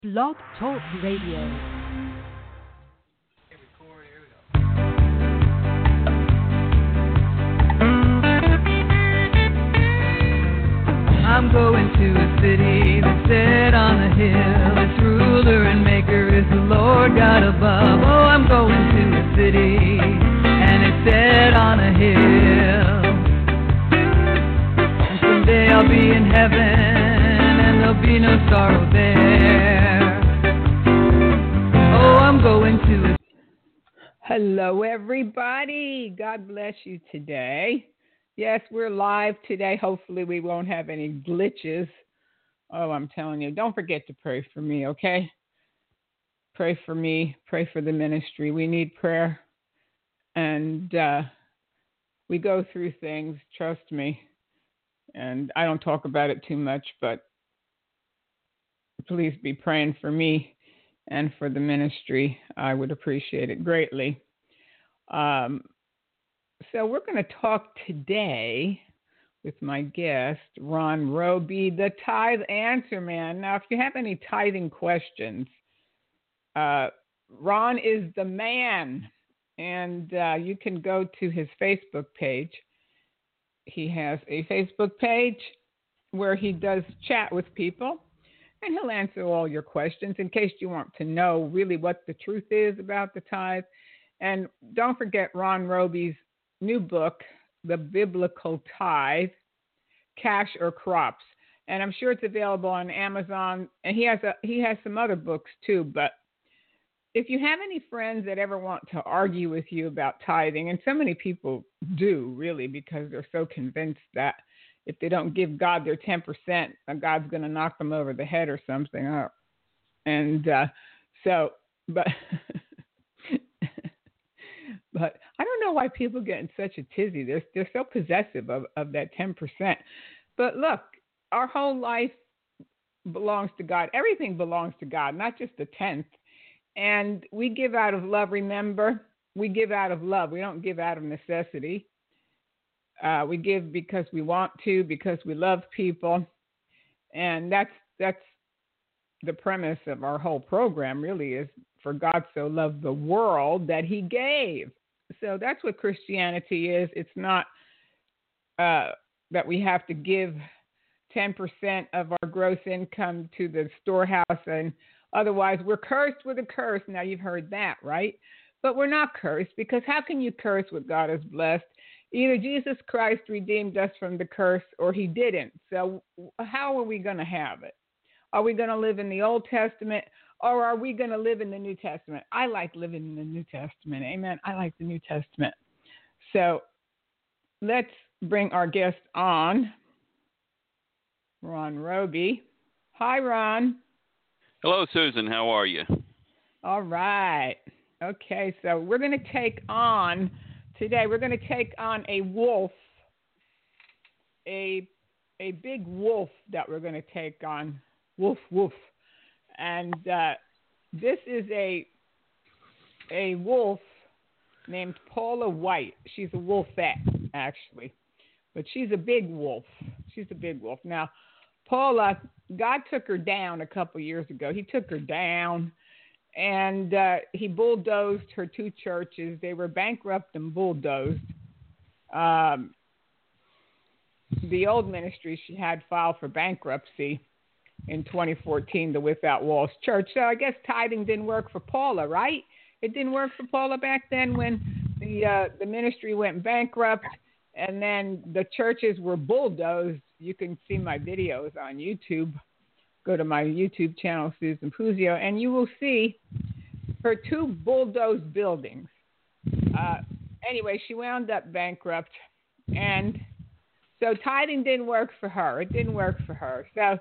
Blog Talk Radio. I'm going to a city that's set on a hill. Its ruler and maker is the Lord God above. Oh, I'm going to a city and it's set on a hill. And someday I'll be in heaven and there'll be no sorrow there. Oh, I'm going to a... Hello, everybody. God bless you today. Yes, we're live today. Hopefully we won't have any glitches. Oh, I'm telling you, don't forget to pray for me, okay? Pray for me. Pray for the ministry. We need prayer. And we go through things, trust me. And I don't talk about it too much, but please be praying for me and for the ministry. I would appreciate it greatly. So we're going to talk today with my guest, Ron Roby, the Tithe Answer Man. Now, if you have any tithing questions, Ron is the man, and you can go to his Facebook page. He has a Facebook page where he does chat with people, and he'll answer all your questions in case you want to know really what the truth is about the tithe. And don't forget Ron Roby's new book, The Biblical Tithe, Cash or Crops. And I'm sure it's available on Amazon. And he has some other books too. But if you have any friends that ever want to argue with you about tithing, and so many people do really because they're so convinced that if they don't give God their 10%, God's going to knock them over the head or something. And but but I don't know why people get in such a tizzy. They're so possessive of that 10%. But look, our whole life belongs to God. Everything belongs to God, not just the 10th. And we give out of love. Remember, we give out of love. We don't give out of necessity. We give because we want to, because we love people. And that's the premise of our whole program, really, is for God so loved the world that he gave. So that's what Christianity is. It's not that we have to give 10% of our gross income to the storehouse, and otherwise we're cursed with a curse. Now, you've heard that, right? But we're not cursed, because how can you curse what God has blessed? Either Jesus Christ redeemed us from the curse or he didn't. So how are we going to have it? Are we going to live in the Old Testament, or are we going to live in the New Testament? I like living in the New Testament. Amen. I like the New Testament. So let's bring our guest on, Ron Roby. Hi, Ron. Hello, Susan. How are you? All right. Okay, so we're going to take on a wolf, a big wolf that we're going to take on. Woof, woof. And this is a wolf named Paula White. She's a wolfette, actually. But she's a big wolf. Now, Paula, God took her down a couple years ago. He took her down, and he bulldozed her two churches. They were bankrupt and bulldozed. The old ministry she had filed for bankruptcy in 2014, the Without Walls Church. So I guess tithing didn't work for Paula, right? It didn't work for Paula back then when the ministry went bankrupt, and then the churches were bulldozed. You can see my videos on YouTube. Go to my YouTube channel, Susan Puzio, and you will see her two bulldozed buildings. Anyway, she wound up bankrupt, and so tithing didn't work for her. It didn't work for her. So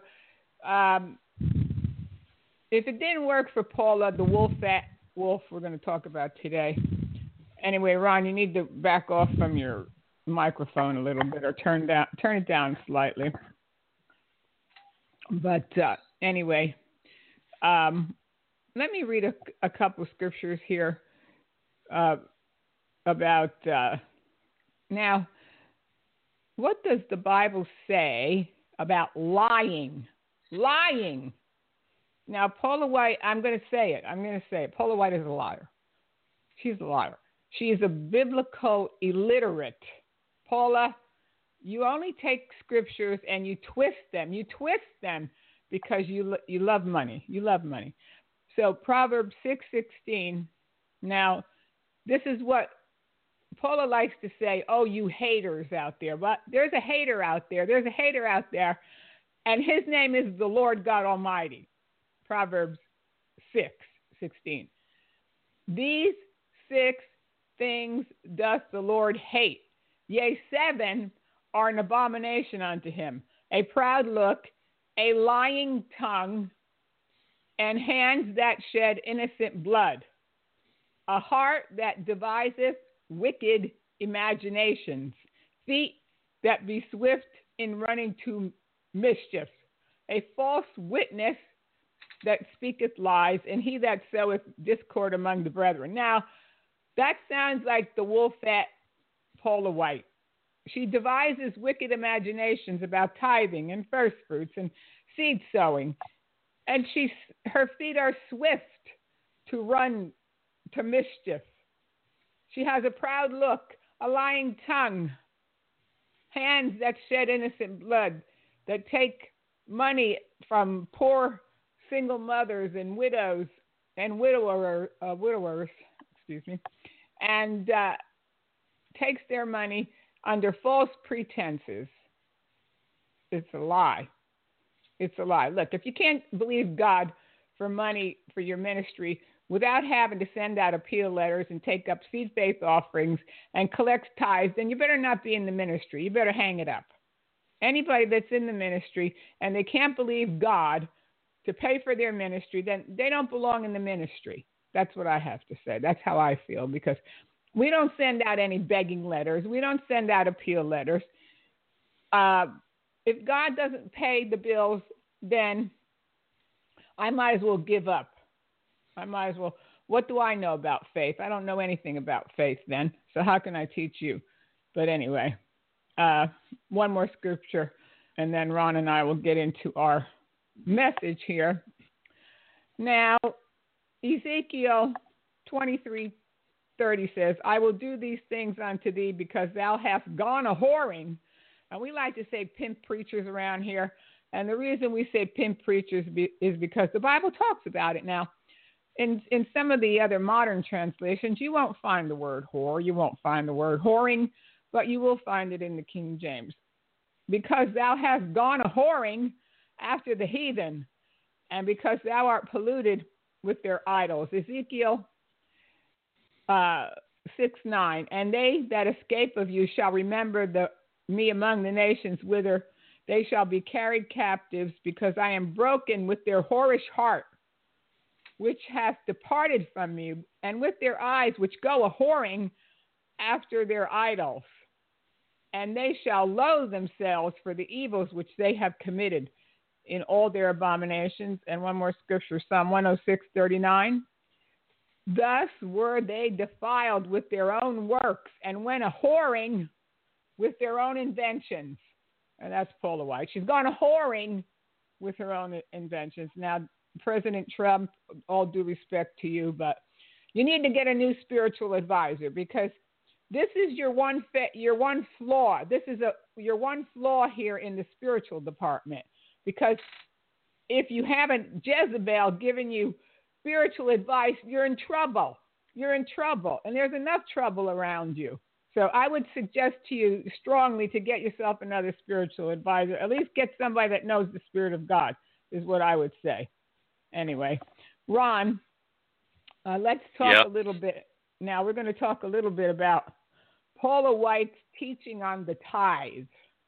if it didn't work for Paula, the wolfette wolf we're going to talk about today. Anyway, Ron, you need to back off from your microphone a little bit, or turn it down slightly. But anyway, let me read a couple scriptures here about now. What does the Bible say about lying? Lying. Now, Paula White, I'm going to say it. Paula White is a liar. She's a liar. She is a biblical illiterate. Paula, you only take scriptures and you twist them. You twist them because you love money. You love money. So Proverbs 6:16. Now, this is what Paula likes to say, oh, you haters out there. But there's a hater out there. There's a hater out there, and his name is the Lord God Almighty. Proverbs 6:16. These 6 things doth the Lord hate. Yea, 7 are an abomination unto him. A proud look, a lying tongue, and hands that shed innocent blood. A heart that deviseth wicked imaginations. Feet that be swift in running to mischief. A false witness that speaketh lies, and he that soweth discord among the brethren. Now, that sounds like the wolf at Paula White. She devises wicked imaginations about tithing and first fruits and seed sowing. And her feet are swift to run to mischief. She has a proud look, a lying tongue, hands that shed innocent blood, that take money from poor single mothers and widows and widowers, and takes their money under false pretenses. It's a lie. It's a lie. Look, if you can't believe God for money for your ministry without having to send out appeal letters and take up seed faith offerings and collect tithes, then you better not be in the ministry. You better hang it up. Anybody that's in the ministry and they can't believe God to pay for their ministry, then they don't belong in the ministry. That's what I have to say. That's how I feel, because we don't send out any begging letters. We don't send out appeal letters. If God doesn't pay the bills, then I might as well give up. I might as well. What do I know about faith? I don't know anything about faith then, so how can I teach you? But anyway, one more scripture, and then Ron and I will get into our message here. Now, Ezekiel 23:30 says, I will do these things unto thee because thou hast gone a whoring. And we like to say pimp preachers around here. And the reason we say pimp preachers is because the Bible talks about it. Now, in some of the other modern translations, you won't find the word whore. You won't find the word whoring, but you will find it in the King James. Because thou hast gone a whoring after the heathen, and because thou art polluted with their idols. Ezekiel 6:9, and they that escape of you shall remember me among the nations, whither they shall be carried captives, because I am broken with their whorish heart, which hath departed from me, and with their eyes which go a whoring after their idols. And they shall loathe themselves for the evils which they have committed in all their abominations. And one more scripture, Psalm 106:39. Thus were they defiled with their own works, and went a whoring with their own inventions. And that's Paula White. She's gone a whoring with her own inventions. Now, President Trump, all due respect to you, but you need to get a new spiritual advisor, because this is your one flaw. This is your one flaw here in the spiritual department. Because if you haven't Jezebel giving you spiritual advice, you're in trouble. You're in trouble. And there's enough trouble around you. So I would suggest to you strongly to get yourself another spiritual advisor. At least get somebody that knows the Spirit of God, is what I would say. Anyway, Ron, let's talk a little bit. Now we're going to talk a little bit about Paula White's teaching on the tithe.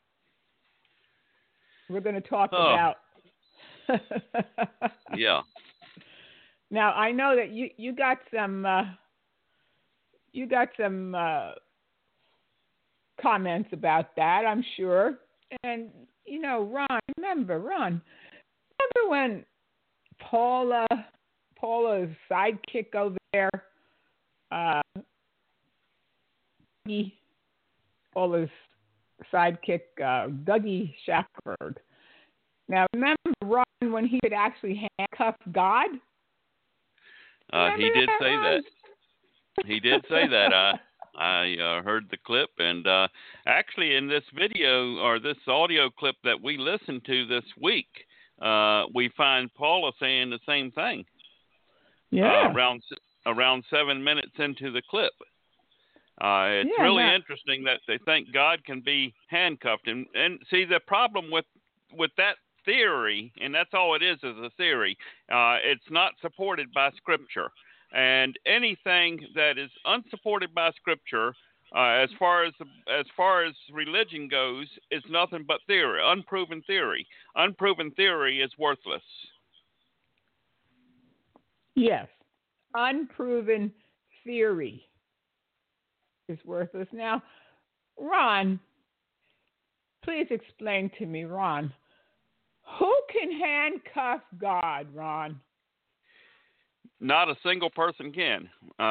We're going to talk about. Yeah. Now I know that you got some comments about that, I'm sure. And you know, Ron, remember when Paula's sidekick over there, Paula's sidekick, Dougie Shackford. Now, remember Ron when he could actually handcuff God? He did say that. He did say that. I heard the clip, and actually in this video or this audio clip that we listened to this week, we find Paula saying the same thing. Yeah. Around 7 minutes into the clip. It's really interesting that they think God can be handcuffed. And see, the problem with that theory, and that's all it is a theory, it's not supported by Scripture. And anything that is unsupported by Scripture, as far as religion goes, is nothing but theory, unproven theory. Unproven theory is worthless. Yes, unproven theory is worthless. Now, Ron, please explain to me, Ron, who can handcuff God, Ron? Not a single person can.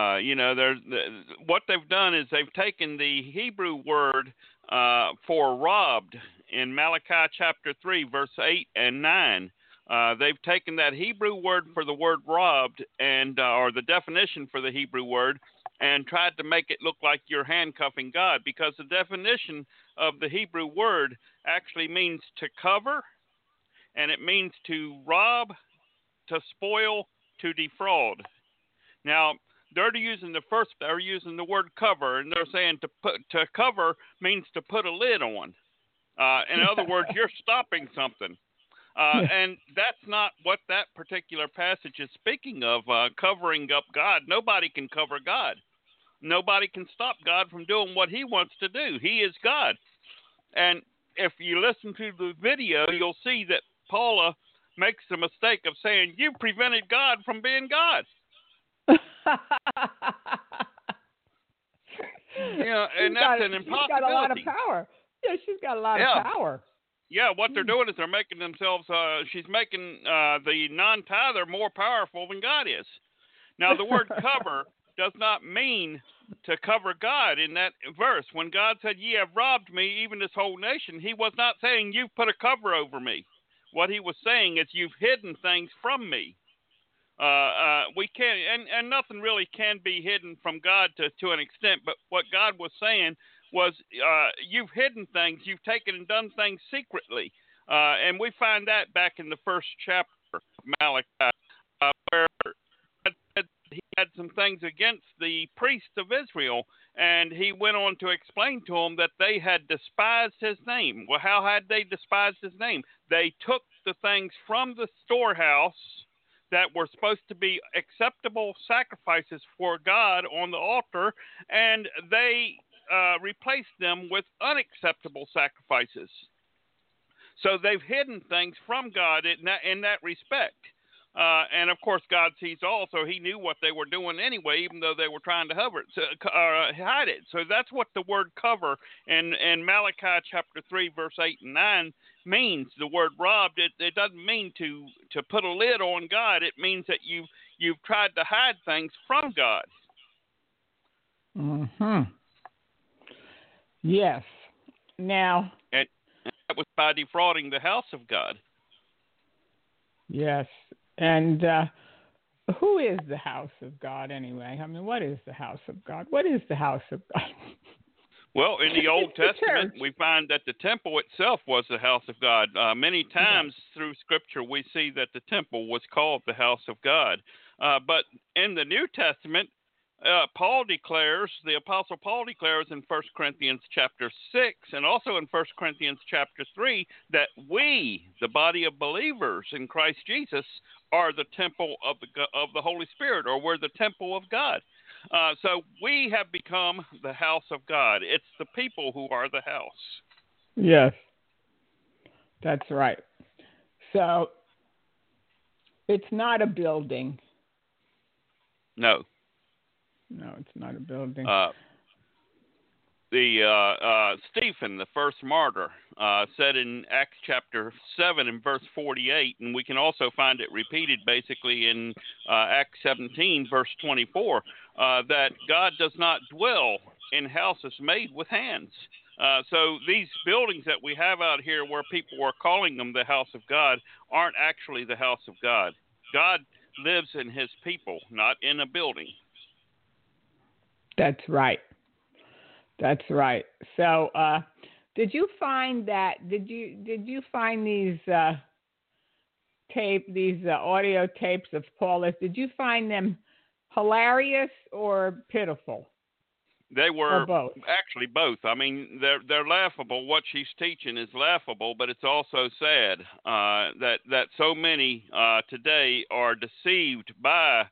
What they've done is they've taken the Hebrew word for robbed in Malachi chapter 3, verse 8 and 9. They've taken that Hebrew word for the word robbed or the definition for the Hebrew word and tried to make it look like you're handcuffing God, because the definition of the Hebrew word actually means to cover, and it means to rob, to spoil, to defraud. Now, they're using the word cover, and they're saying to cover means to put a lid on. In other words, you're stopping something. And that's not what that particular passage is speaking of, covering up God. Nobody can cover God. Nobody can stop God from doing what he wants to do. He is God. And if you listen to the video, you'll see that Paula makes the mistake of saying, you prevented God from being God. And that's an impossibility. She's got a lot of power. Yeah, she's got a lot of power. Yeah, what they're doing is they're making themselves, she's making the non-tither more powerful than God is. Now, the word cover does not mean to cover God in that verse. When God said, ye have robbed me, even this whole nation, he was not saying, you've put a cover over me. What he was saying is, you've hidden things from me. We can't, and nothing really can be hidden from God to an extent, but what God was saying was, you've hidden things, you've taken and done things secretly. And we find that back in the first chapter of Malachi, where he had some things against the priests of Israel, and he went on to explain to them that they had despised his name. Well, how had they despised his name? They took the things from the storehouse that were supposed to be acceptable sacrifices for God on the altar, and they replaced them with unacceptable sacrifices. So they've hidden things from God in that respect. And of course, God sees all, so he knew what they were doing anyway, even though they were trying to hide it. So that's what the word cover in Malachi chapter 3, verse 8 and 9 means. The word robbed, it doesn't mean to put a lid on God. It means that you've tried to hide things from God. Mm-hmm. Yes. Now. And that was by defrauding the house of God. Yes. And who is the house of God anyway? I mean, what is the house of God? What is the house of God? Well, in the Old Testament, we find that the temple itself was the house of God. Many times through Scripture, we see that the temple was called the house of God. But in the New Testament, the Apostle Paul declares in 1 Corinthians chapter 6 and also in 1 Corinthians chapter 3 that we, the body of believers in Christ Jesus, are the temple of the Holy Spirit, or we're the temple of God. So we have become the house of God. It's the people who are the house. Yes, that's right. So it's not a building. No. No, it's not a building. Stephen, the first martyr, said in Acts chapter 7 and verse 48, and we can also find it repeated basically in Acts 17, verse 24, that God does not dwell in houses made with hands. So these buildings that we have out here where people are calling them the house of God aren't actually the house of God. God lives in his people, not in a building. That's right. That's right. So, did you find that? Did you find these audio tapes of Paulus? Did you find them hilarious or pitiful? They were both. Actually both. I mean, they're laughable. What she's teaching is laughable, but it's also sad that so many today are deceived by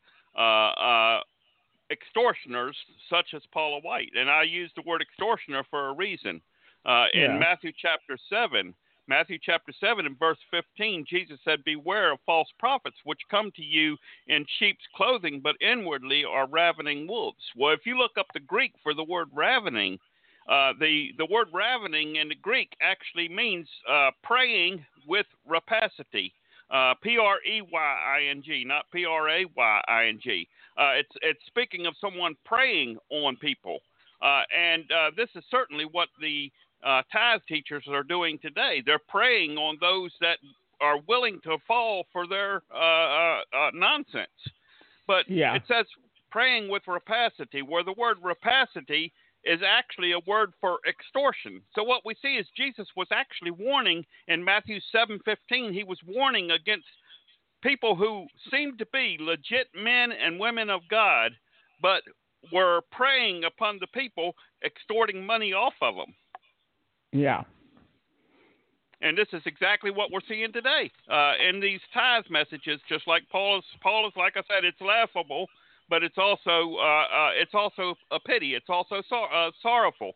extortioners such as Paula White. And I use the word extortioner for a reason. In Matthew chapter 7 and verse 15, Jesus said, "Beware of false prophets, which come to you in sheep's clothing, but inwardly are ravening wolves." Well, if you look up the Greek for the word ravening, the word ravening in the Greek actually means preying with rapacity. Preying, not praying. It's speaking of someone preying on people. And this is certainly what the tithe teachers are doing today. They're preying on those that are willing to fall for their nonsense. But it says praying with rapacity, where the word rapacity is actually a word for extortion. So what we see is Jesus was actually warning in Matthew 7:15. He was warning against people who seemed to be legit men and women of God, but were preying upon the people, extorting money off of them. Yeah. And this is exactly what we're seeing today in these tithe messages. Just like Paul's, like I said, it's laughable, but it's also a pity. It's also sorrowful.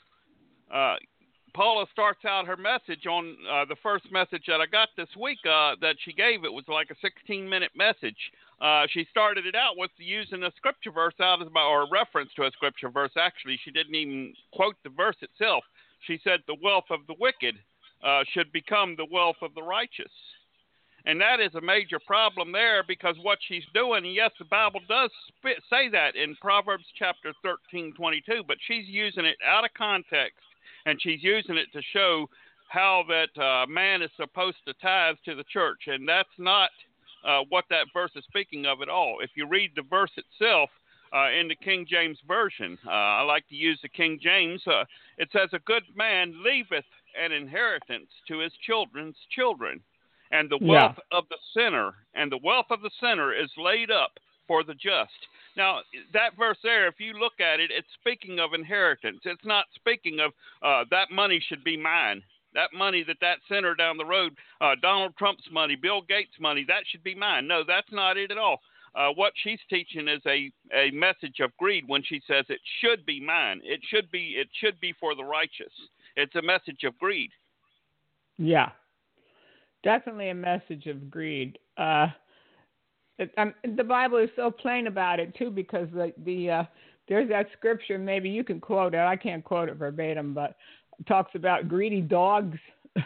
Paula starts out her message on the first message that I got this week that she gave. It was like a 16-minute message. She started it out with using a scripture verse or a reference to a scripture verse. Actually, she didn't even quote the verse itself. She said the wealth of the wicked should become the wealth of the righteous. And that is a major problem there, because what she's doing, and yes, the Bible does say that in Proverbs chapter 13:22, but she's using it out of context, and she's using it to show how that man is supposed to tithe to the church. And that's not what that verse is speaking of at all. If you read the verse itself in the King James Version, I like to use the King James, it says, "A good man leaveth an inheritance to his children's children, and the wealth of the sinner is laid up for the just." Now, that verse there, if you look at it, it's speaking of inheritance. It's not speaking of that money should be mine. That money that sinner down the road, Donald Trump's money, Bill Gates' money, that should be mine. No, that's not it at all. What she's teaching is a message of greed when she says it should be mine. It should be for the righteous. It's a message of greed. Yeah, definitely a message of greed. The Bible is so plain about it too, because there's that scripture. Maybe you can quote it. I can't quote it verbatim, but it talks about greedy dogs.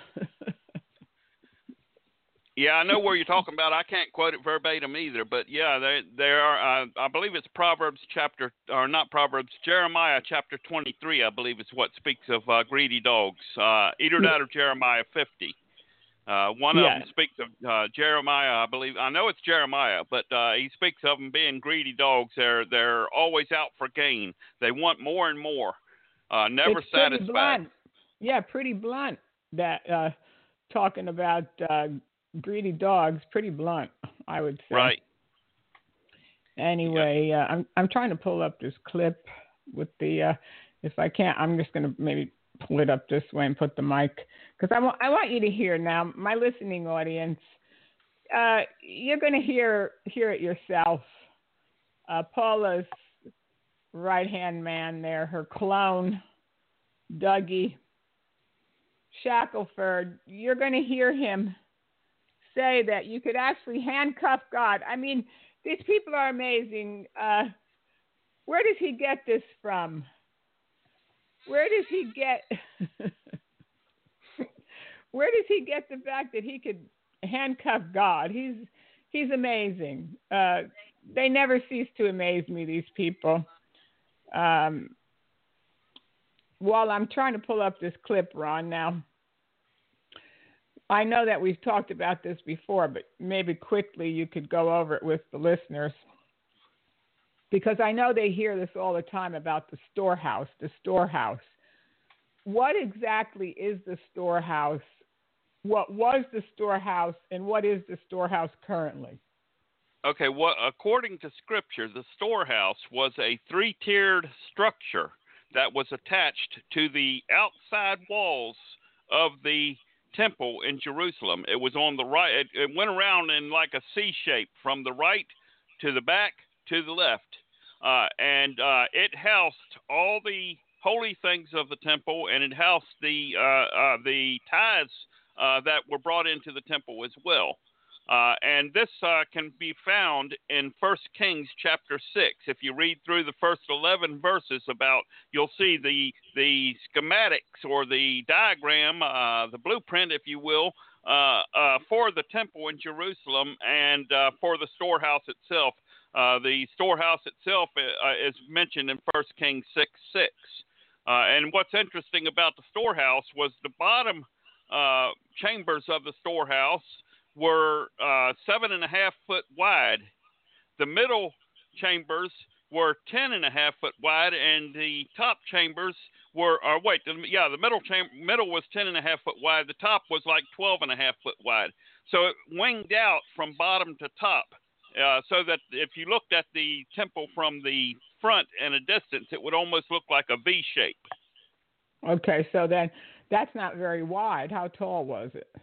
Yeah, I know where you're talking about. I can't quote it verbatim either, but yeah, there are. I believe it's Jeremiah chapter 23. I believe is what speaks of greedy dogs. Either that or Jeremiah 50. One of them speaks of Jeremiah, I believe. I know it's Jeremiah, but he speaks of them being greedy dogs. They're always out for gain. They want more and more, never satisfied. Pretty blunt. Yeah, pretty blunt. That talking about greedy dogs, pretty blunt, I would say. Right. Anyway, I'm trying to pull up this clip with the. If I can't, I'm just going to maybe pull it up this way and put the mic, because I want you to hear now, my listening audience. You're going to hear it yourself. Paula's right-hand man there, her clone, Dougie Shackelford. You're going to hear him say that you could actually handcuff God. I mean, these people are amazing. Where does he get this from? Where does he get the fact that he could handcuff God? He's amazing. They never cease to amaze me, these people. while I'm trying to pull up this clip, Ron, now, I know that we've talked about this before, but maybe quickly you could go over it with the listeners. Because I know they hear this all the time about the storehouse, the storehouse. What exactly is the storehouse? What was the storehouse, and what is the storehouse currently? Okay, according to Scripture, the storehouse was a three-tiered structure that was attached to the outside walls of the temple in Jerusalem. It was on the right. It went around in like a C shape from the right to the back to the left. And it housed all the holy things of the temple, and it housed the tithes that were brought into the temple as well. And this can be found in 1 Kings chapter 6. If you read through the first 11 verses you'll see the schematics or the diagram, the blueprint, if you will, for the temple in Jerusalem and for the storehouse itself. The storehouse itself is mentioned in 1 Kings 6:6. And what's interesting about the storehouse was the bottom chambers of the storehouse were 7.5 foot wide. The middle chambers were 10.5 foot wide, and the top chambers were, the middle was 10.5 foot wide. The top was like 12.5 foot wide. So it winged out from bottom to top. So that if you looked at the temple from the front in a distance, it would almost look like a V shape. Okay, so then that's not very wide. How tall was it?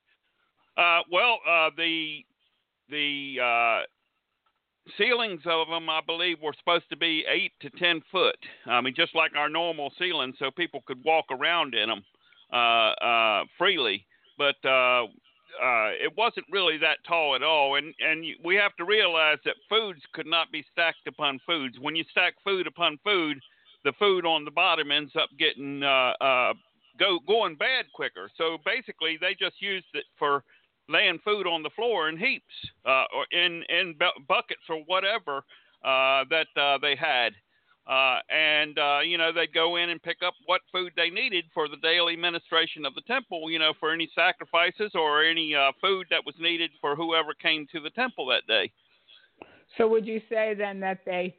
The ceilings of them, I believe, were supposed to be 8 to 10 foot. I mean, just like our normal ceilings, so people could walk around in them freely. But it wasn't really that tall at all. And we have to realize that foods could not be stacked upon foods. When you stack food upon food, the food on the bottom ends up getting going bad quicker. So basically, they just used it for laying food on the floor in heaps or in buckets or whatever that they had. They'd go in and pick up what food they needed for the daily ministration of the temple, for any sacrifices or any food that was needed for whoever came to the temple that day. So would you say then that they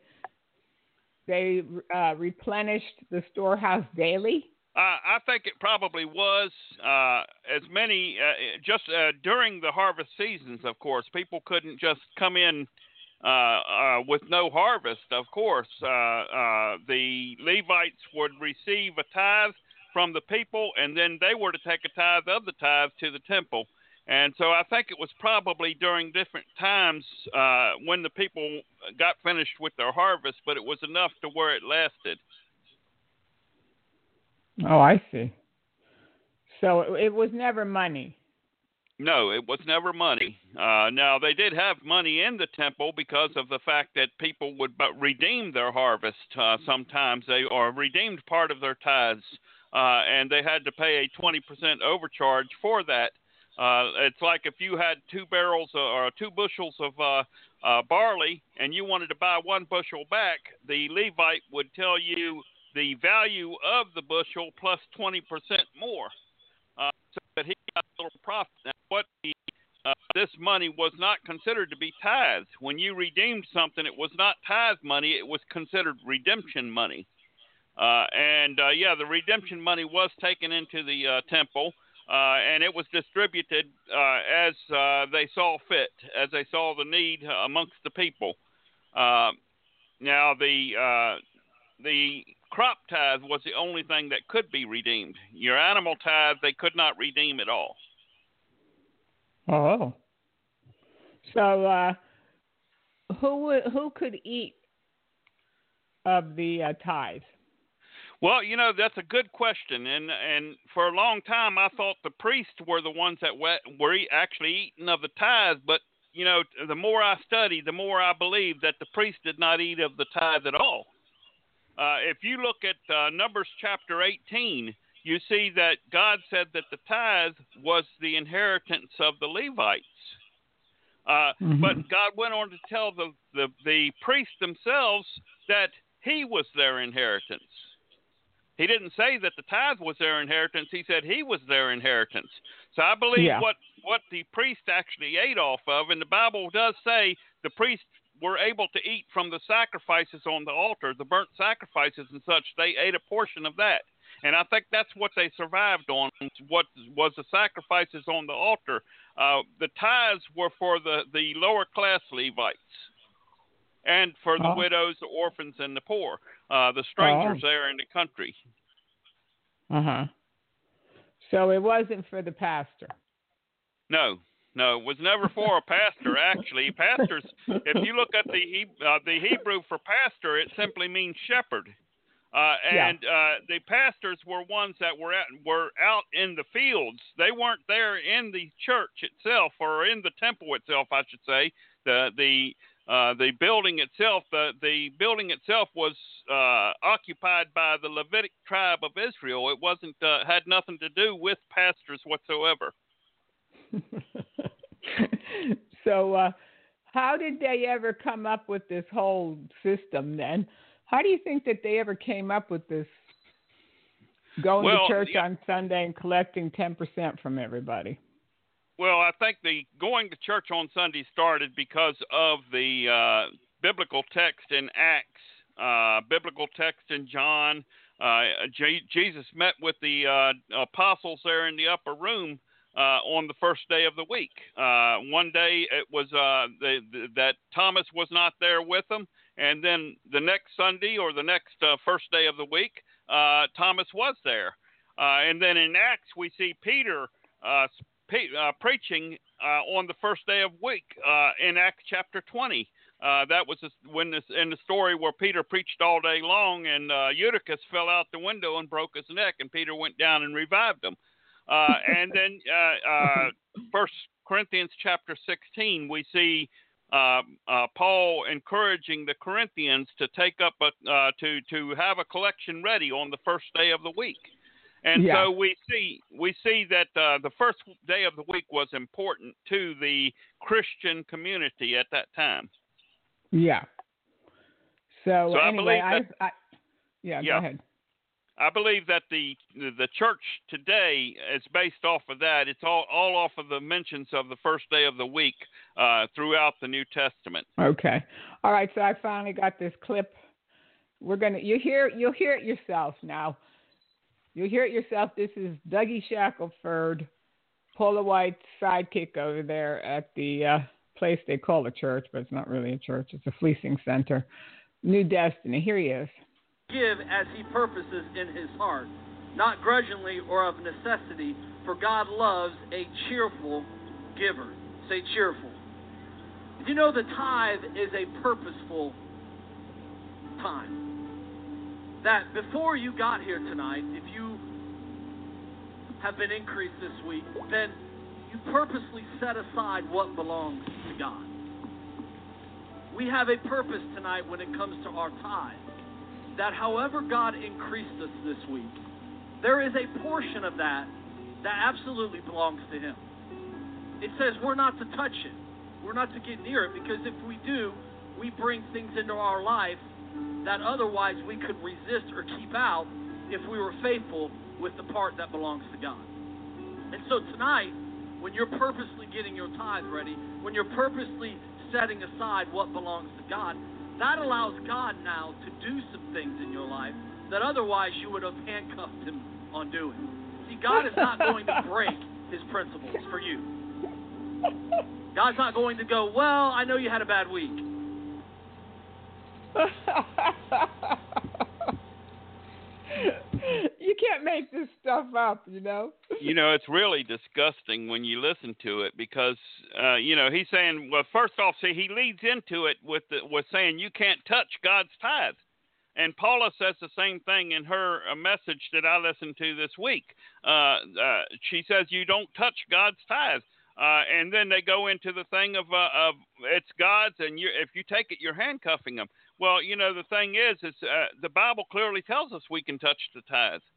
replenished the storehouse daily? I think it probably was as many just during the harvest seasons. Of course, people couldn't just come in with no harvest. Of course, the Levites would receive a tithe from the people, and then they were to take a tithe of the tithe to the temple. And so I think it was probably during different times when the people got finished with their harvest, but it was enough to where it lasted. Oh, I see. So it was never money. No, it was never money. Now, they did have money in the temple because of the fact that people would redeem their harvest sometimes. They redeemed part of their tithes, and they had to pay a 20% overcharge for that. It's like if you had 2 barrels or 2 bushels of barley and you wanted to buy 1 bushel back, the Levite would tell you the value of the bushel plus 20% more, so that he got a little profit. Now, this money was not considered to be tithes. When you redeemed something, it was not tithe money; it was considered redemption money. The redemption money was taken into the temple, and it was distributed as they saw fit, as they saw the need amongst the people. Now, the crop tithe was the only thing that could be redeemed. Your animal tithe, they could not redeem at all. Oh. So who could eat of the tithe? Well, that's a good question. And for a long time, I thought the priests were the ones that were actually eating of the tithe. But, the more I study, the more I believe that the priests did not eat of the tithe at all. If you look at Numbers chapter 18, you see that God said that the tithe was the inheritance of the Levites. But God went on to tell the priests themselves that he was their inheritance. He didn't say that the tithe was their inheritance. He said he was their inheritance. So I believe what the priest actually ate off of, and the Bible does say the priests were able to eat from the sacrifices on the altar, the burnt sacrifices and such. They ate a portion of that. And I think that's what they survived on, what was the sacrifices on the altar. The tithes were for the lower class Levites and for the widows, the orphans, and the poor, the strangers there in the country. So it wasn't for the pastor. No, it was never for a pastor, actually. Pastors, if you look at the Hebrew for pastor, it simply means shepherd. The pastors were ones that were out in the fields. They weren't there in the church itself, or in the temple itself, I should say. The building itself. The building itself was occupied by the Levitic tribe of Israel. It wasn't had nothing to do with pastors whatsoever. So, how did they ever come up with this whole system then? How do you think that they ever came up with this going to church on Sunday and collecting 10% from everybody? Well, I think the going to church on Sunday started because of the biblical text in Acts, biblical text in John. Jesus met with the apostles there in the upper room on the first day of the week. One day it was that Thomas was not there with them. And then the next Sunday or the next first day of the week, Thomas was there. And then in Acts, we see Peter preaching on the first day of week in Acts chapter 20. That was in the story where Peter preached all day long, and Eutychus fell out the window and broke his neck, and Peter went down and revived him. And then 1 Corinthians chapter 16, we see Paul encouraging the Corinthians to take up to have a collection ready on the first day of the week. And so we see that the first day of the week was important to the Christian community at that time. Yeah. So anyway, I believe that, go ahead. I believe that the church today is based off of that. It's all off of the mentions of the first day of the week throughout the New Testament. Okay. All right. So I finally got this clip. You'll hear it yourself now. You'll hear it yourself. This is Dougie Shackelford, Paula White's sidekick over there at the place they call a church, but it's not really a church. It's a fleecing center. New Destiny. Here he is. Give as he purposes in his heart, not grudgingly or of necessity, for God loves a cheerful giver. Say cheerful. Did you know the tithe is a purposeful time? That before you got here tonight, if you have been increased this week, then you purposely set aside what belongs to God. We have a purpose tonight when it comes to our tithe. That however God increased us this week, there is a portion of that absolutely belongs to Him. It says we're not to touch it. We're not to get near it, because if we do, we bring things into our life that otherwise we could resist or keep out if we were faithful with the part that belongs to God. And so tonight, when you're purposely getting your tithe ready, when you're purposely setting aside what belongs to God, that allows God now to do some things in your life that otherwise you would have handcuffed Him on doing. See, God is not going to break His principles for you. God's not going to go, well, I know you had a bad week. You can't make this stuff up, you know. You know, it's really disgusting when you listen to it, because he's saying, well, first off, see, he leads into it with saying you can't touch God's tithe. And Paula says the same thing in her message that I listened to this week. She says you don't touch God's tithe. And then they go into the thing of it's God's, and if you take it, you're handcuffing them. Well, you know, the thing is the Bible clearly tells us we can touch the tithe.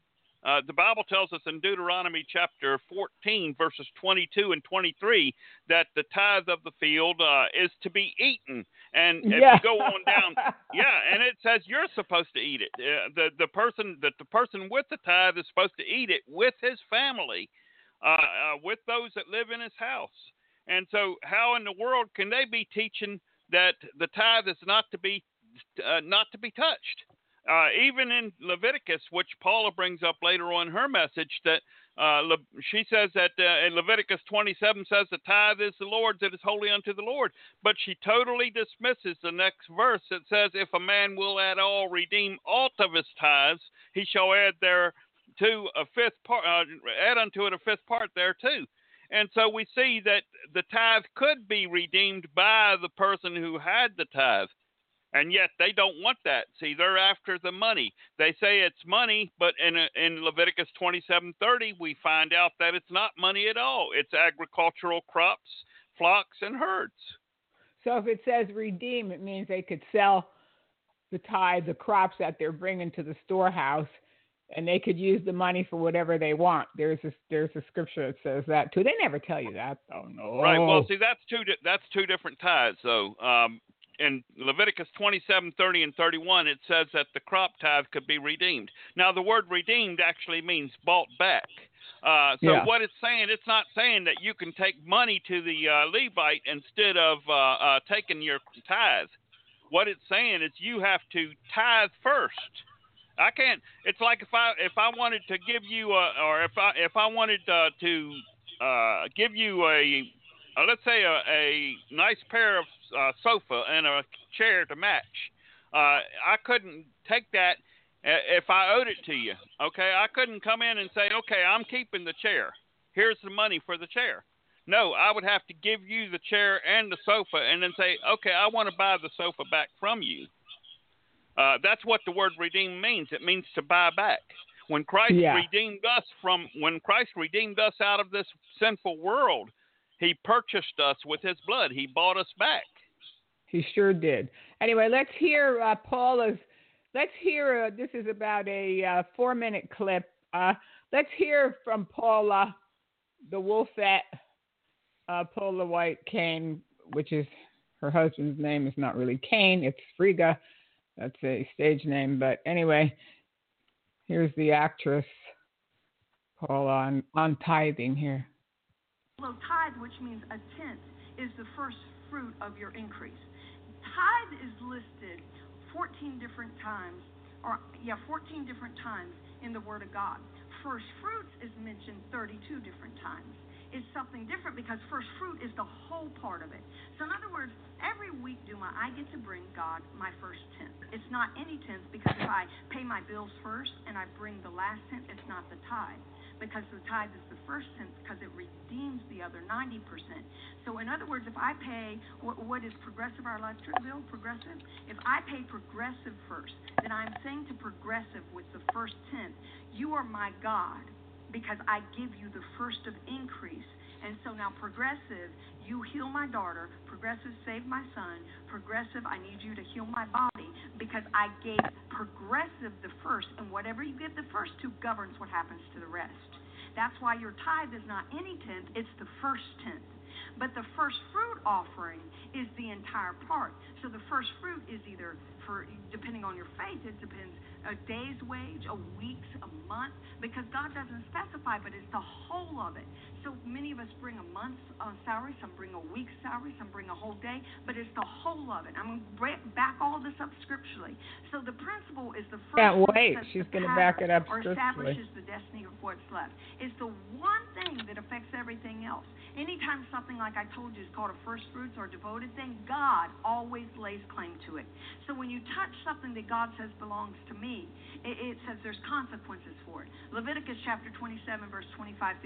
The Bible tells us in Deuteronomy chapter 14, verses 22 and 23, that the tithe of the field is to be eaten. And if you go on down, and it says you're supposed to eat it. The person with the tithe is supposed to eat it with his family, with those that live in his house. And so, how in the world can they be teaching that the tithe is not to be touched? Even in Leviticus, which Paula brings up later on in her message, that she says that in Leviticus 27 says the tithe is the Lord's, it is holy unto the Lord. But she totally dismisses the next verse that says, if a man will at all redeem aught of his tithes, he shall add thereto a fifth part, add unto it a fifth part thereto. And so we see that the tithe could be redeemed by the person who had the tithe. And yet they don't want that. See, they're after the money. They say it's money, but in Leviticus 27:30, we find out that it's not money at all. It's agricultural crops, flocks, and herds. So if it says redeem, it means they could sell the tithe, the crops that they're bringing to the storehouse, and they could use the money for whatever they want. There's a scripture that says that too. They never tell you that, though. No. Right. Well, see, that's two different tithes, though. In Leviticus 27:30 and 31, it says that the crop tithe could be redeemed. Now, the word redeemed actually means bought back. What it's saying, it's not saying that you can take money to the Levite instead of taking your tithe. What it's saying is you have to tithe first. I can't. It's like if I wanted to give you if I wanted to give you let's say a nice pair of sofa and a chair to match. I couldn't take that if I owed it to you. Okay, I couldn't come in and say, okay, I'm keeping the chair. Here's the money for the chair. No, I would have to give you the chair and the sofa and then say, okay, I want to buy the sofa back from you. That's what the word redeem means. It means to buy back. When Christ redeemed us out of this sinful world, he purchased us with his blood. He bought us back. He sure did. Anyway, let's hear Paula's. Let's hear. This is about a 4-minute clip. Let's hear from Paula, the Wolfette, Paula White Kane, which is her husband's name. Is not really Kane. It's Frigga. That's a stage name. But anyway, here's the actress Paula on tithing here. So tithe, which means a tenth, is the first fruit of your increase. Tithe is listed 14 different times in the Word of God. First fruits is mentioned 32 different times. It's something different because first fruit is the whole part of it. So in other words, every week, I get to bring God my first tenth. It's not any tenth because if I pay my bills first and I bring the last tenth, it's not the tithe. Because the tithe is the first tenth because it redeems the other 90%. So in other words, if I pay, what is Progressive, our electric bill, Progressive? If I pay Progressive first, then I'm saying to Progressive with the first tenth, you are my God because I give you the first of increase. And so now Progressive, you heal my daughter. Progressive, save my son. Progressive, I need you to heal my body because I gave Progressive the first. And whatever you give the first to governs what happens to the rest. That's why your tithe is not any tenth, it's the first tenth. But the first fruit offering is the entire part. So the first fruit is either, depending on your faith, it depends, a day's wage, a week's, a month, because God doesn't specify, but it's the whole of it. So many of us bring a month's salary, some bring a week's salary, some bring a whole day, but it's the whole of it. I'm going to back all this up scripturally. So the principle is the first Can't wait. She's going to back it up or scripturally. establishes the destiny of what's left. It's the one thing that affects everything else. Anytime something like I told you is called a first fruits or devoted thing, God always lays claim to it. So when you touch something that God says belongs to me, it says there's consequences for it. Leviticus chapter 27, verse 25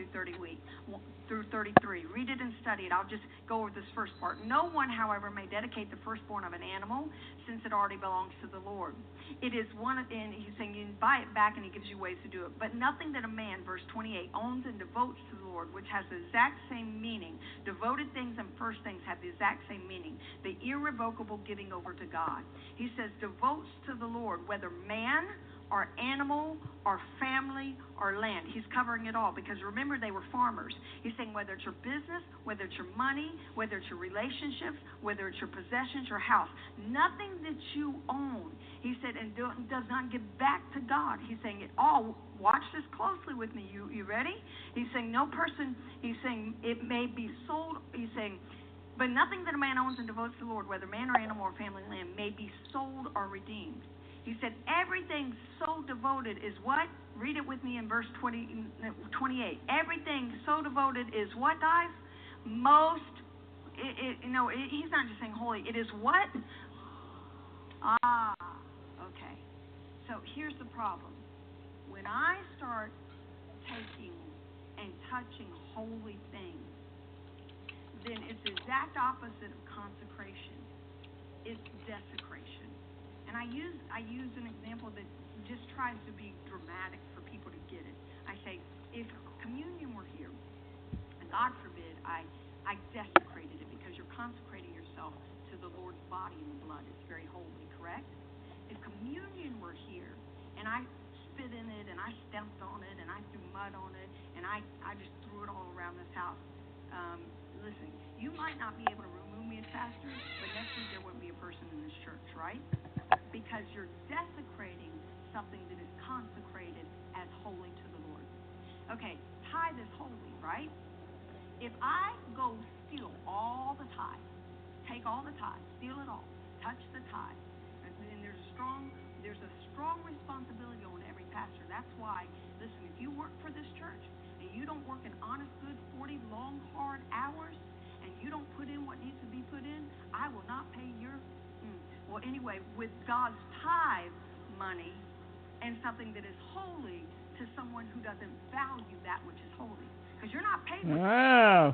through 33. Read it and study it. I'll just go over this first part. No one, however, may dedicate the firstborn of an animal since it already belongs to the Lord. It is one, and he's saying you can buy it back, and he gives you ways to do it. But nothing that a man, verse 28, owns and devotes to the Lord, which has the exact same meaning. Devoted things and first things have the exact same meaning. The irrevocable giving over to God. He says devotes to the Lord, whether man or animal or family or land. He's covering it all because remember, they were farmers. He's saying whether it's your business, whether it's your money, whether it's your relationships, whether it's your possessions, your house, nothing that you own, he said, and does not give back to God. He's saying it all. Watch this closely with me. You ready? He's saying no person, he's saying it may be sold, he's saying, but nothing that a man owns and devotes to the Lord, whether man or animal or family land, may be sold or redeemed. He said everything so devoted is what? Read it with me in verse 28. Everything so devoted is what, guys? Most, he's not just saying holy. It is what? Okay. So here's the problem. When I start taking and touching holy things, then it's the exact opposite of consecration. It's desecration. And I use an example that just tries to be dramatic for people to get it. I say, if communion were here, and God forbid, I desecrated it because you're consecrating yourself to the Lord's body and the blood. It's very holy, correct? If communion were here, and I spit in it, and I stepped on it, and I threw mud on it, and I just threw it all around this house, listen, you might not be able to remove me as pastor, but next week there wouldn't be a person in this church, right? Because you're desecrating something that is consecrated as holy to the Lord. Okay, tithe is holy, right? If I go steal all the tithe, take all the tithe, steal it all, touch the tithe, and there's a strong responsibility on every pastor. That's why, listen, if you work for this church and you don't work an honest, good 40 long, hard hours, and you don't put in what needs to be put in, I will not pay your... Well, anyway, with God's tithe money and something that is holy to someone who doesn't value that which is holy, because you're not paid for that.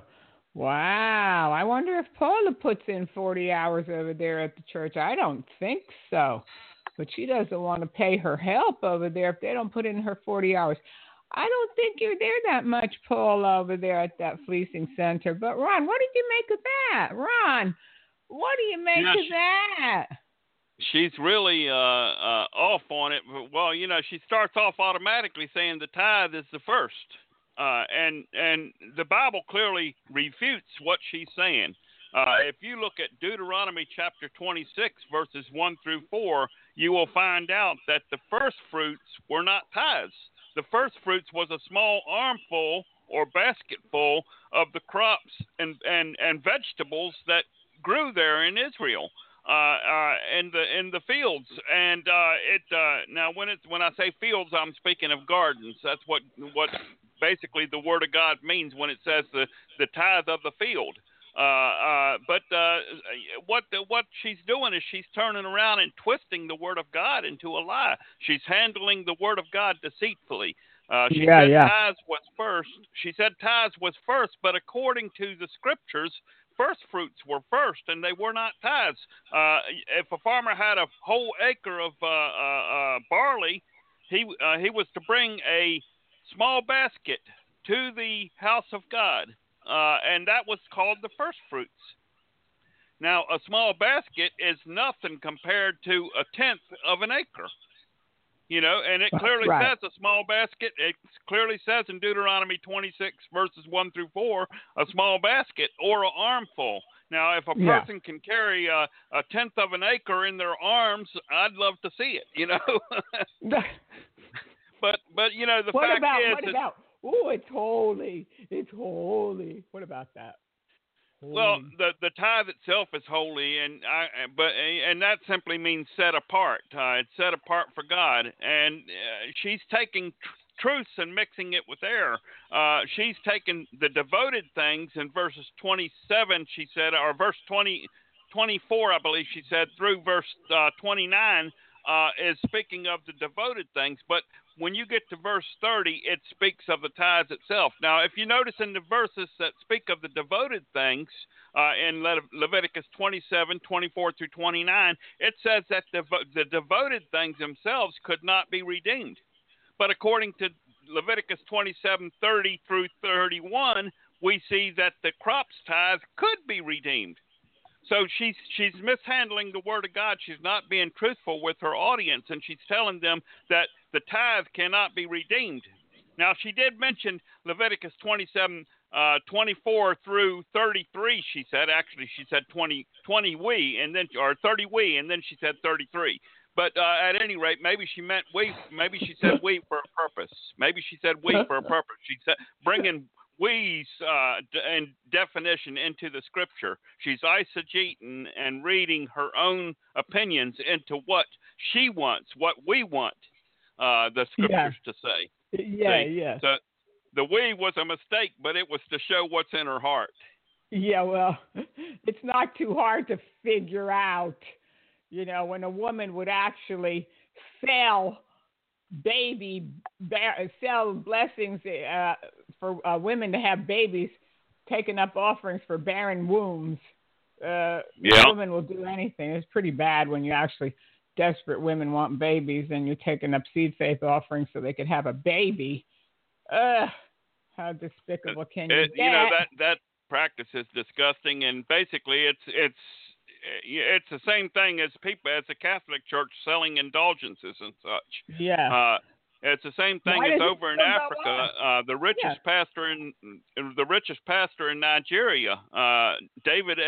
Wow. I wonder if Paula puts in 40 hours over there at the church. I don't think so. But she doesn't want to pay her help over there if they don't put in her 40 hours. I don't think you're there that much, Paula, over there at that fleecing center. But, Ron, what did you make of that? Ron, what do you make of that? She's really off on it. Well, she starts off automatically saying the tithe is the first. And the Bible clearly refutes what she's saying. If you look at Deuteronomy chapter 26, verses 1 through 4, you will find out that the first fruits were not tithes. The first fruits was a small armful or basketful of the crops and vegetables that grew there in Israel, in the fields. And now when I say fields, I'm speaking of gardens. That's what basically the Word of God means when it says the tithe of the field. But what she's doing is she's turning around and twisting the Word of God into a lie. She's handling the Word of God deceitfully. She said tithes was first. She said tithes was first, but according to the Scriptures, first fruits were first, and they were not tithes. If a farmer had a whole acre of barley, he was to bring a small basket to the house of God. And that was called the first fruits. Now, a small basket is nothing compared to a tenth of an acre. And it clearly says a small basket. It clearly says in Deuteronomy 26, verses 1 through 4, a small basket or an armful. Now, if a person can carry a tenth of an acre in their arms, I'd love to see it, But the fact is... Oh, it's holy. It's holy. What about that? Holy. Well, the tithe itself is holy, and that simply means set apart. It's set apart for God, and she's taking truths and mixing it with error. She's taken the devoted things in verses 27, she said, or verse 24, I believe she said, through verse 29 is speaking of the devoted things, but when you get to verse 30, it speaks of the tithes itself. Now, if you notice in the verses that speak of the devoted things in Leviticus 27, 24 through 29, it says that the devoted things themselves could not be redeemed. But according to Leviticus 27, 30 through 31, we see that the crops tithe could be redeemed. So she's mishandling the Word of God. She's not being truthful with her audience, and she's telling them that the tithe cannot be redeemed. Now, she did mention Leviticus 27, 24 through 33, she said. Actually, she said 20 we, and then, or 30 we, and then she said 33. But at any rate, maybe she meant we. Maybe she said we for a purpose. Maybe she said we for a purpose. She said bringing we's and definition into the scripture. She's eisegeting and reading her own opinions into what she wants, what we want the scriptures to say. Yeah. So the we was a mistake, but it was to show what's in her heart. Yeah, well, it's not too hard to figure out, when a woman would actually sell sell blessings for women to have babies, taking up offerings for barren wombs. Women will do anything. It's pretty bad when you actually desperate women want babies and you're taking up seed faith offerings so they could have a baby. How despicable can you get? That practice is disgusting, and basically it's the same thing as the Catholic Church selling indulgences and such. Yeah. It's the same thing as over in Africa. The richest pastor in Nigeria, David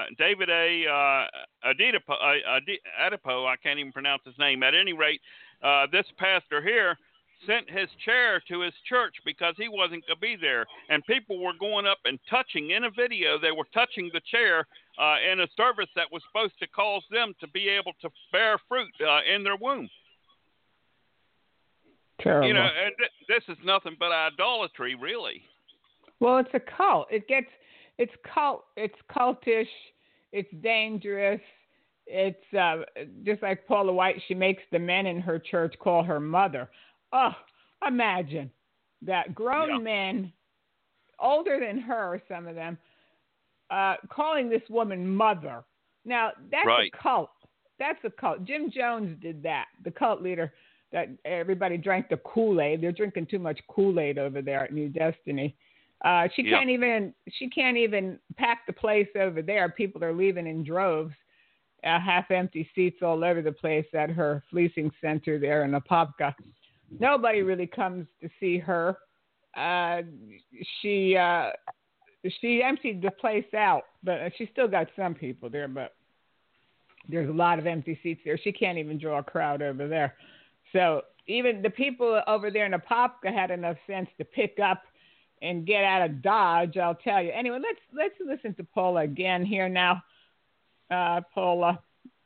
Adepo, I can't even pronounce his name. At any rate, this pastor here sent his chair to his church because he wasn't going to be there, and people were going up and touching in a video. They were touching the chair in a service that was supposed to cause them to be able to bear fruit in their womb. Terrible. And this is nothing but idolatry, really. Well, it's a cult. It's cultish. It's dangerous. It's just like Paula White. She makes the men in her church call her mother. Oh, imagine that grown men, older than her, some of them, calling this woman mother. Now, that's a cult. That's a cult. Jim Jones did that, the cult leader that everybody drank the Kool-Aid. They're drinking too much Kool-Aid over there at New Destiny. She can't even pack the place over there. People are leaving in droves. Half-empty seats all over the place at her fleecing center there in Apopka. Nobody really comes to see her. She emptied the place out, but she still got some people there. But there's a lot of empty seats there. She can't even draw a crowd over there. So even the people over there in Apopka had enough sense to pick up and get out of Dodge, I'll tell you. Anyway, let's listen to Paula again here now. Paula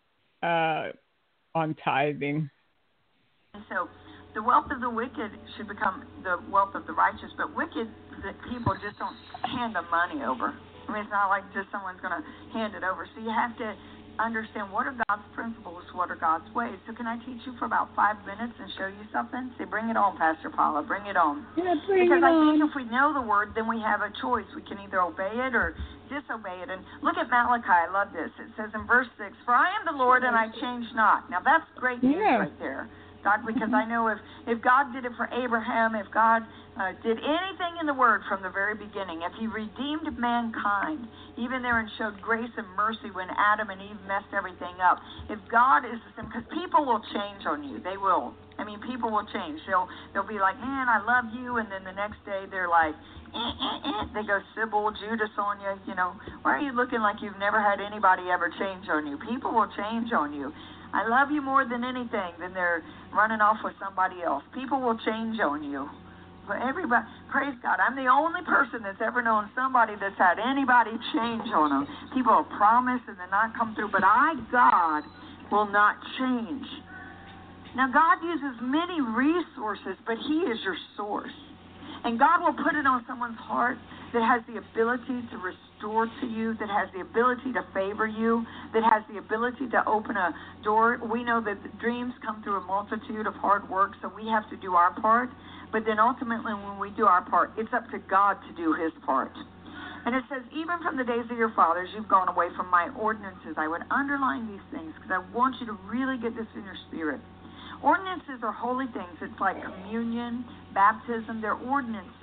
on tithing. So the wealth of the wicked should become the wealth of the righteous, but wicked people just don't hand the money over. I mean, it's not like just someone's going to hand it over. So you have to understand what are God's principles, what are God's ways. So can I teach you for about 5 minutes and show you something? Say, bring it on, Pastor Paula, bring it on. Yeah, bring because it I on. think if we know the word, then we have a choice. We can either obey it or disobey it. And look at Malachi. I love this. It says in verse 6, "For I am the Lord and I change not." Now that's great news right there. God, because I know if God did it for Abraham, if God did anything in the Word from the very beginning, if He redeemed mankind, even there and showed grace and mercy when Adam and Eve messed everything up, if God is the same, because people will change on you, they will. I mean, people will change. They'll be like, man, I love you, and then the next day they're like, they go Sybil, Judas on you. Why are you looking like you've never had anybody ever change on you? People will change on you. I love you more than anything, then they're running off with somebody else. People will change on you. But everybody, praise God, I'm the only person that's ever known somebody that's had anybody change on them. People will promise and then not come through, but God, will not change. Now, God uses many resources, but He is your source. And God will put it on someone's heart that has the ability to restore to you, that has the ability to favor you, that has the ability to open a door. We know that dreams come through a multitude of hard work, so we have to do our part. But then ultimately when we do our part, it's up to God to do His part. And it says, even from the days of your fathers, you've gone away from my ordinances. I would underline these things because I want you to really get this in your spirit. Ordinances are holy things. It's like communion, baptism. They're ordinances.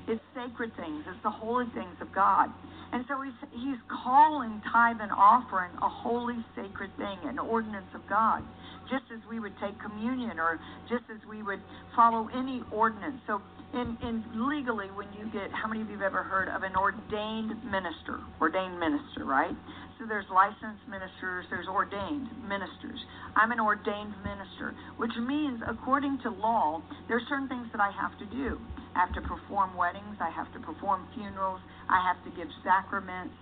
It's sacred things. It's the holy things of God. And so he's calling tithe and offering a holy, sacred thing, an ordinance of God, just as we would take communion or just as we would follow any ordinance. So in legally, when you get, how many of you have ever heard of an ordained minister? Ordained minister, right? So there's licensed ministers, there's ordained ministers. I'm an ordained minister, which means according to law, there's certain things that I have to do. I have to perform weddings, I have to perform funerals, I have to give sacraments.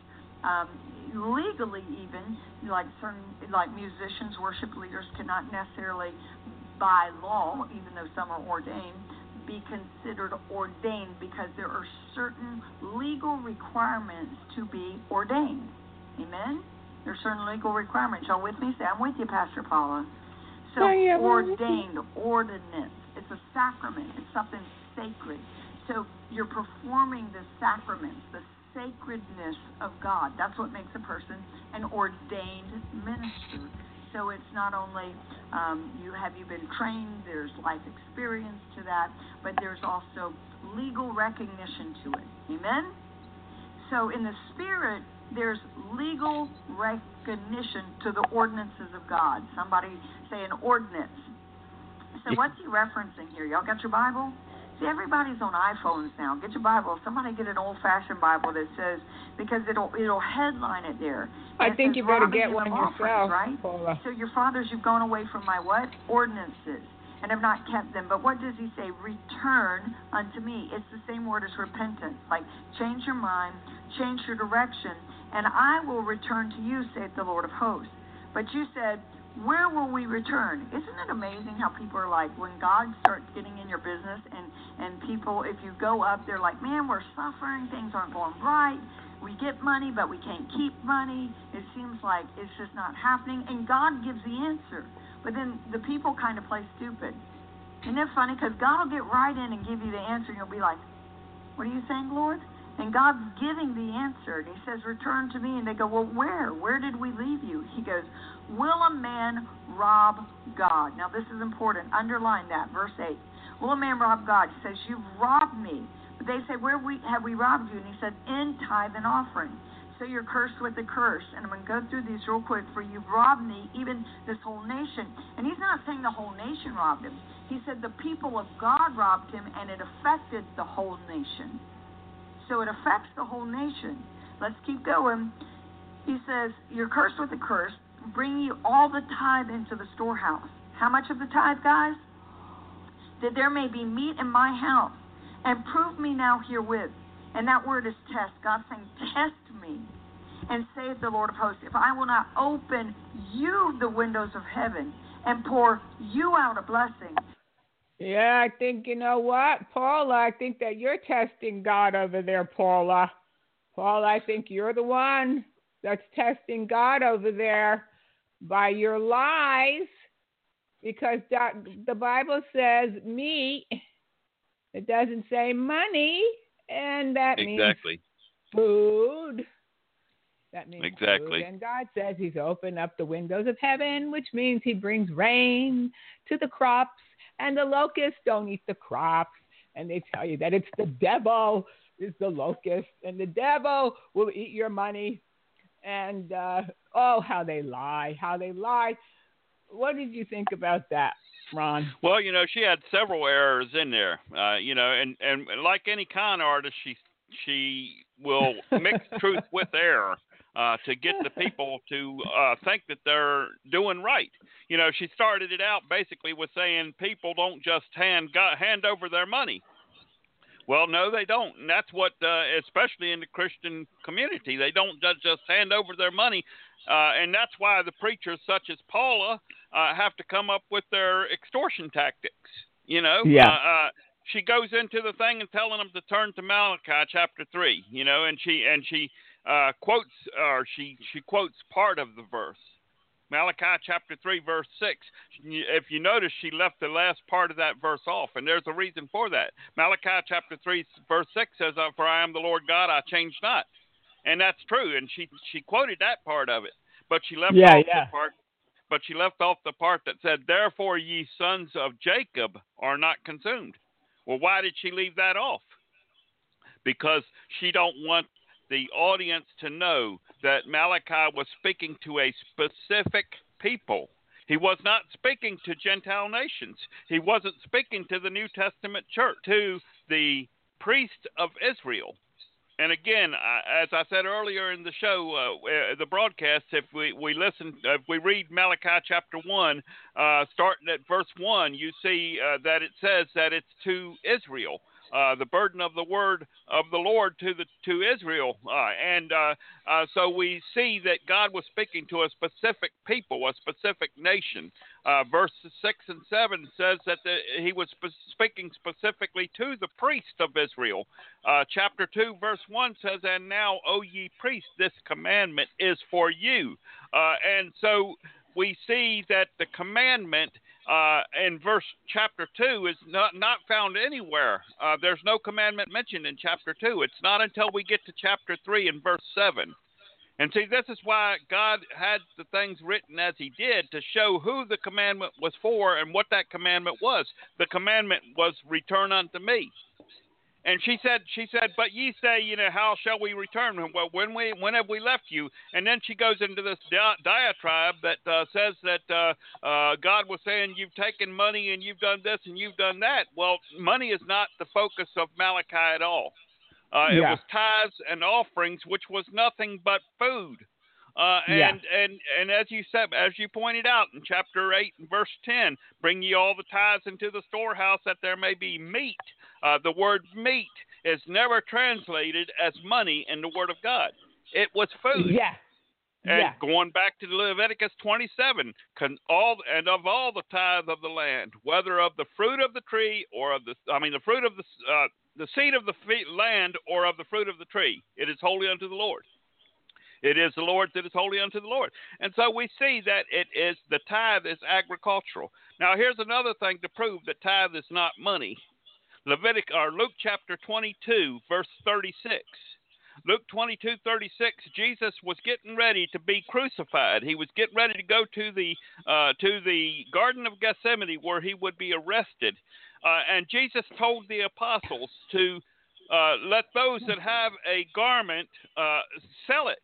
Legally even, like musicians, worship leaders cannot necessarily, by law, even though some are ordained, be considered ordained because there are certain legal requirements to be ordained. Amen? There are certain legal requirements. Y'all with me? Say, I'm with you, Pastor Paula. So ordained, ordinance. It's a sacrament. It's something sacred. So you're performing the sacraments, the sacredness of God. That's what makes a person an ordained minister. So it's not only you been trained, there's life experience to that, but there's also legal recognition to it. Amen? So in the Spirit, there's legal recognition to the ordinances of God. Somebody say an ordinance. So what's he referencing here? Y'all got your Bible? See, everybody's on iPhones now. Get your Bible. Somebody get an old-fashioned Bible that says, because it'll headline it there. I think you better get one offerings, yourself, right? Paula. So your fathers, you've gone away from my what? Ordinances, and have not kept them. But what does he say? Return unto me. It's the same word as repentance. Like, change your mind, change your direction, and I will return to you, saith the Lord of hosts. But you said, where will we return? Isn't it amazing how people are like, when God starts getting in your business and people, if you go up, they're like, man, we're suffering, things aren't going right, we get money, but we can't keep money, it seems like it's just not happening, and God gives the answer. But then the people kind of play stupid. Isn't it funny? Because God will get right in and give you the answer, and you'll be like, what are you saying, Lord? And God's giving the answer. And he says, return to me. And they go, well, where? Where did we leave you? He goes, will a man rob God? Now, this is important. Underline that. Verse 8. Will a man rob God? He says, you've robbed me. But they say, where have we robbed you? And he said, in tithe and offering. So you're cursed with a curse. And I'm going to go through these real quick. For you've robbed me, even this whole nation. And he's not saying the whole nation robbed him. He said the people of God robbed him, and it affected the whole nation. So it affects the whole nation. Let's keep going. He says, you're cursed with a curse. Bring you all the tithe into the storehouse. How much of the tithe, guys? That there may be meat in my house. And prove me now herewith. And that word is test. God's saying, test me. And saith the Lord of hosts, if I will not open you the windows of heaven and pour you out a blessing. Yeah, I think, you know what, Paula, I think that you're testing God over there, Paula. Paula, I think you're the one that's testing God over there by your lies, because the Bible says meat. It doesn't say money, and that means food. That means food. And God says he's opened up the windows of heaven, which means he brings rain to the crops, and the locusts don't eat the crops. And they tell you that it's the devil is the locust, and the devil will eat your money. And, how they lie, What did you think about that, Ron? Well, she had several errors in there, and like any con artist, she will mix truth with error to get the people to think that they're doing right. She started it out basically with saying people don't just hand over their money. Well, no, they don't. And that's what, especially in the Christian community, they don't just hand over their money. And that's why the preachers such as Paula have to come up with their extortion tactics. Yeah. She goes into the thing and telling them to turn to Malachi chapter 3. And she quotes, or she quotes part of the verse. Malachi chapter 3, verse 6. If you notice, she left the last part of that verse off, and there's a reason for that. Malachi chapter 3, verse 6 says, for I am the Lord God, I change not. And that's true, and she quoted that part of it, but she left off the part. But she left off the part that said, therefore ye sons of Jacob are not consumed. Well, why did she leave that off? because she don't want the audience to know that Malachi was speaking to a specific people. He was not speaking to Gentile nations. He wasn't speaking to the New Testament church, to the priest of Israel. And again, as I said earlier in the show, the broadcast, if we listen, if we read Malachi chapter 1, starting at verse 1, you see that it says that it's to Israel. The burden of the word of the Lord to Israel, so we see that God was speaking to a specific people, a specific nation. Verses 6 and 7 says that he was speaking specifically to the priest of Israel. Chapter 2, verse 1 says, "And now, O ye priests, this commandment is for you." And so we see that the commandment in chapter 2 is not found anywhere. There's no commandment mentioned in chapter 2. It's not until we get to chapter 3 and verse 7. And see, this is why God had the things written as he did, to show who the commandment was for and what that commandment was. The commandment was, "Return unto me." And she said, "But ye say, how shall we return? Well, when have we left you?" And then she goes into this diatribe that says that God was saying, "You've taken money and you've done this and you've done that." Well, money is not the focus of Malachi at all. It was tithes and offerings, which was nothing but food. And as you said, as you pointed out in chapter 8 and verse 10, "Bring ye all the tithes into the storehouse, that there may be meat." The word meat is never translated as money in the Word of God. It was food. And going back to Leviticus 27, of all the tithe of the land, whether of the fruit of the tree or of the fruit of the seed of the land or of the fruit of the tree, it is holy unto the Lord. It is the Lord that is holy unto the Lord. And so we see that the tithe is agricultural. Now here's another thing to prove that tithe is not money. Luke chapter 22, verse 36. Luke 22:36. Jesus was getting ready to be crucified. He was getting ready to go to the Garden of Gethsemane, where he would be arrested. And Jesus told the apostles to let those that have a garment sell it.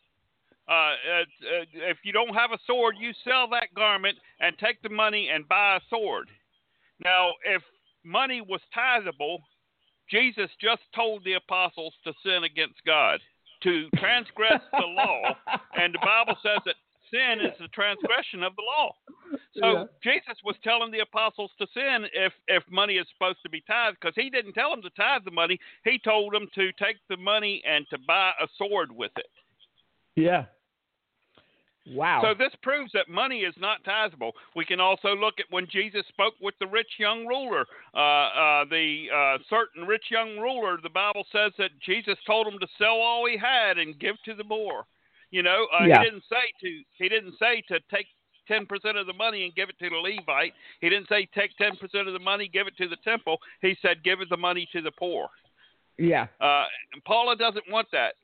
If you don't have a sword, you sell that garment and take the money and buy a sword. Now, if money was titheable, Jesus just told the apostles to sin against God, to transgress the law, and the Bible says that sin is the transgression of the law. So Jesus was telling the apostles to sin if money is supposed to be tithed, because he didn't tell them to tithe the money. He told them to take the money and to buy a sword with it. Yeah. Wow. So this proves that money is not titheable. We can also look at when Jesus spoke with the rich young ruler, certain rich young ruler. The Bible says that Jesus told him to sell all he had and give to the poor. He didn't say to take 10% of the money and give it to the Levite. He didn't say take 10% of the money, give it to the temple. He said give the money to the poor. Yeah. And Paula doesn't want that.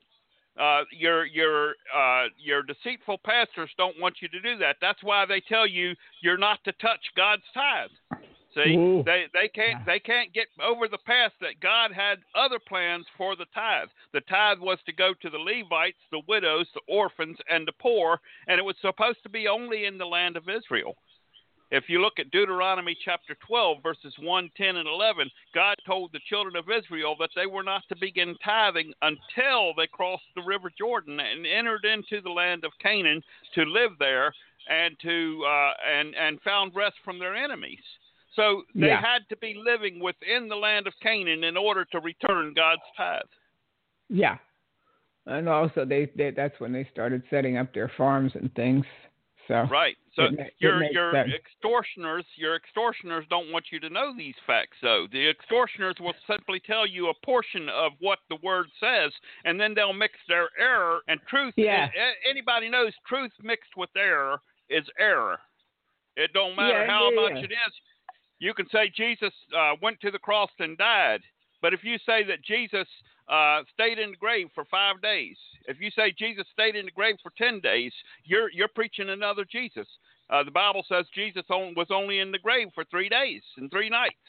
Your deceitful pastors don't want you to do that. That's why they tell you you're not to touch God's tithe. See, Ooh. they can't get over the past that God had other plans for the tithe. The tithe was to go to the Levites, the widows, the orphans, and the poor, and it was supposed to be only in the land of Israel. If you look at Deuteronomy chapter 12, verses 1, 10, and 11, God told the children of Israel that they were not to begin tithing until they crossed the river Jordan and entered into the land of Canaan to live there and and found rest from their enemies. So they had to be living within the land of Canaan in order to return God's tithe. Yeah. And also that's when they started setting up their farms and things. So right. So your sense. extortioners don't want you to know these facts, though. The extortioners will simply tell you a portion of what the word says, and then they'll mix their error and truth. Yeah. Anybody knows truth mixed with error is error. It don't matter how much it is. You can say Jesus went to the cross and died, but if you say that Jesus stayed in the grave for 5 days, if you say Jesus stayed in the grave for 10 days, you're preaching another Jesus. The Bible says Jesus was only in the grave for 3 days and 3 nights.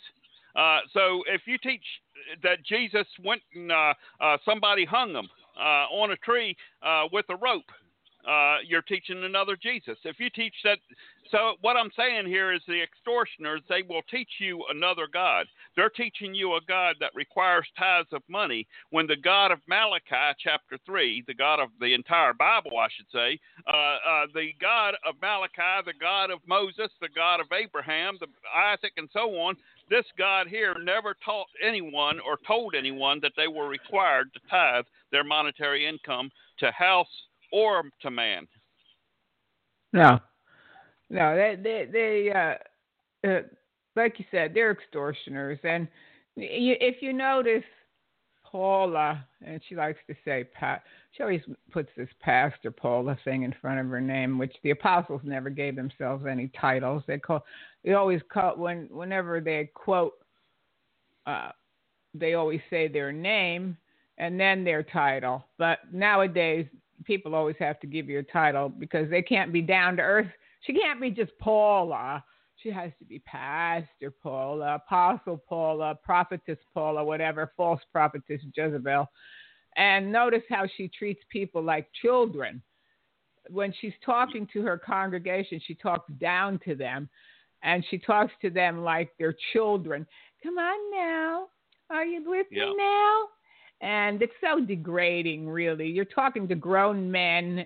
So if you teach that Jesus went and somebody hung him on a tree with a rope, you're teaching another Jesus. If you teach that, so what I'm saying here is the extortioners, they will teach you another God. They're teaching you a God that requires tithes of money, when the God of Malachi chapter 3, the God of the entire Bible, I should say, the God of Malachi, the God of Moses, the God of Abraham, Isaac, and so on, this God here never taught anyone or told anyone that they were required to tithe their monetary income to house or to man. No, they like you said, they're extortioners. And if you notice, Paula, and she likes to say, she always puts this Pastor Paula thing in front of her name, which the apostles never gave themselves any titles. They always call, whenever they quote, they always say their name and then their title. But nowadays, people always have to give you a title because they can't be down to earth. She can't be just Paula. She has to be Pastor Paula, Apostle Paula, Prophetess Paula, whatever, false prophetess Jezebel. And notice how she treats people like children. When she's talking to her congregation, she talks down to them, and she talks to them like they're children. Come on now. Are you with me now? And it's so degrading, really. You're talking to grown men,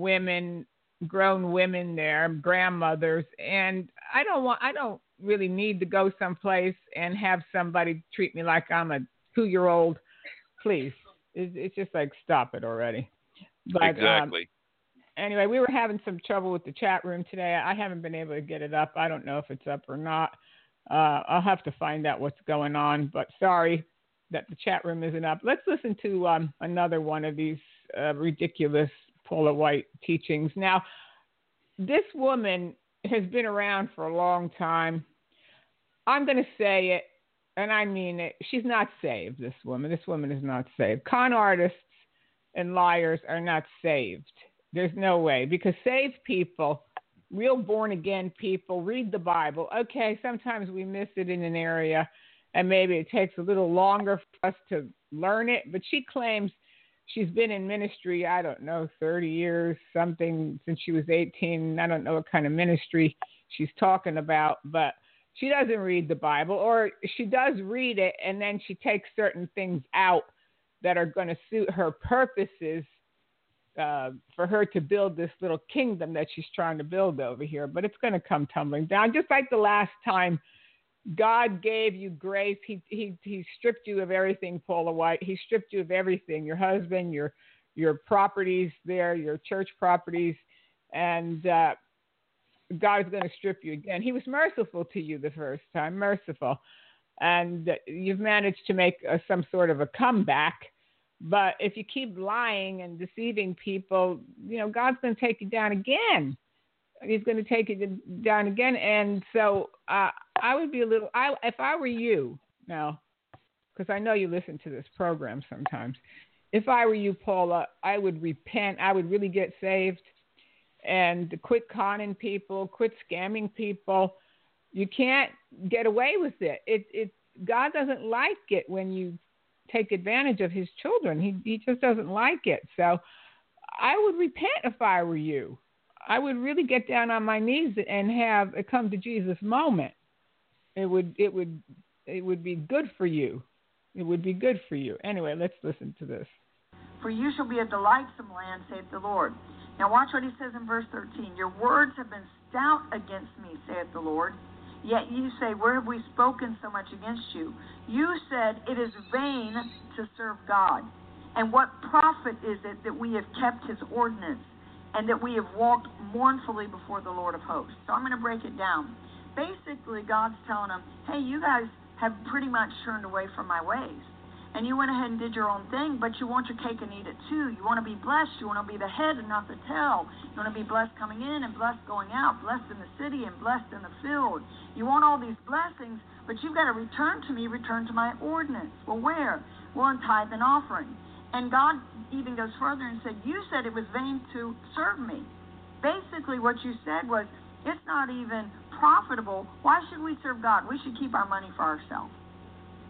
grown women there, grandmothers, and I don't really need to go someplace and have somebody treat me like I'm a 2-year-old. Please. It's just like, stop it already. But, exactly. Anyway, we were having some trouble with the chat room today. I haven't been able to get it up. I don't know if it's up or not. I'll have to find out what's going on, but sorry that the chat room isn't up. Let's listen to another one of these ridiculous Paula White teachings. Now, this woman has been around for a long time. I'm going to say it, and I mean it. She's not saved, this woman. This woman is not saved. Con artists and liars are not saved. There's no way, because saved people, real born-again people, read the Bible. Okay, sometimes we miss it in an area, and maybe it takes a little longer for us to learn it, but she claims she's been in ministry, I don't know, 30 years, something, since she was 18. I don't know what kind of ministry she's talking about, but she doesn't read the Bible, or she does read it, and then she takes certain things out that are going to suit her purposes for her to build this little kingdom that she's trying to build over here. But it's going to come tumbling down, just like the last time God gave you grace. He stripped you of everything, Paula White. He stripped you of everything, your husband, your properties there, your church properties, and God's going to strip you again. He was merciful to you the first time, merciful. And you've managed to make some sort of a comeback. But if you keep lying and deceiving people, God's going to take you down again. He's going to take you down again. And so I would be if I were you now, because I know you listen to this program sometimes, if I were you, Paula, I would repent. I would really get saved and quit conning people, quit scamming people. You can't get away with it. God doesn't like it when you take advantage of his children. He just doesn't like it. So I would repent if I were you. I would really get down on my knees and have a come to Jesus moment. It would be good for you. It would be good for you. Anyway, let's listen to this. For you shall be a delightsome land, saith the Lord. Now watch what he says in verse 13. Your words have been stout against me, saith the Lord. Yet you say, where have we spoken so much against you? You said, it is vain to serve God. And what profit is it that we have kept his ordinance, and that we have walked mournfully before the Lord of hosts? So I'm going to break it down. Basically, God's telling them, hey, you guys have pretty much turned away from my ways. And you went ahead and did your own thing, but you want your cake and eat it too. You want to be blessed. You want to be the head and not the tail. You want to be blessed coming in and blessed going out, blessed in the city and blessed in the field. You want all these blessings, but you've got to return to me, return to my ordinance. Well, where? Well, in tithe and offering. And God even goes further and said, you said it was vain to serve me. Basically, what you said was, it's not even profitable. Why should we serve God? We should keep our money for ourselves.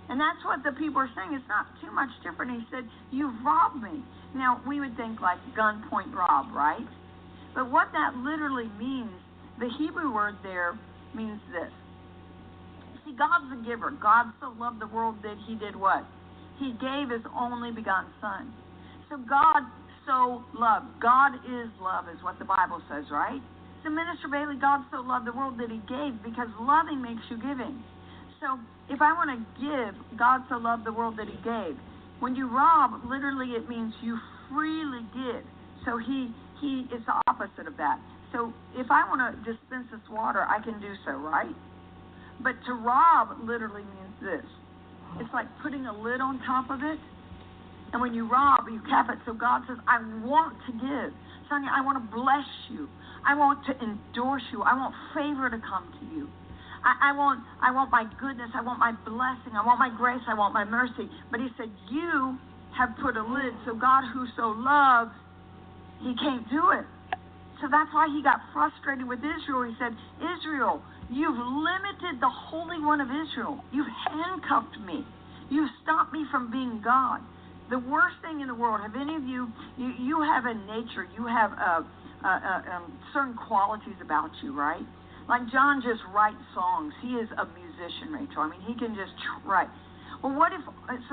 And that's what the people are saying. It's not too much different. He said, you've robbed me. Now, we would think like gunpoint rob, right? But what that literally means, the Hebrew word there means this. See, God's a giver. God so loved the world that he did what? He gave his only begotten son. So God so loved. God is love is what the Bible says, right? So Minister Bailey, God so loved the world that he gave, because loving makes you giving. So if I want to give, God so loved the world that he gave. When you rob, literally it means you freely give. So he is the opposite of that. So if I want to dispense this water, I can do so, right? But to rob literally means this. It's like putting a lid on top of it. And when you rob, you cap it. So God says, I want to give. Sonia, I want to bless you. I want to endorse you. I want favor to come to you. I want my goodness. I want my blessing. I want my grace. I want my mercy. But he said, you have put a lid. So God, who so loves, he can't do it. So that's why he got frustrated with Israel. He said, Israel, you've limited the Holy One of Israel. You've handcuffed me. You've stopped me from being God. The worst thing in the world, have any of you have a nature, you have certain qualities about you, right? Like John just writes songs. He is a musician, Rachel. I mean, he can just write. Well, what if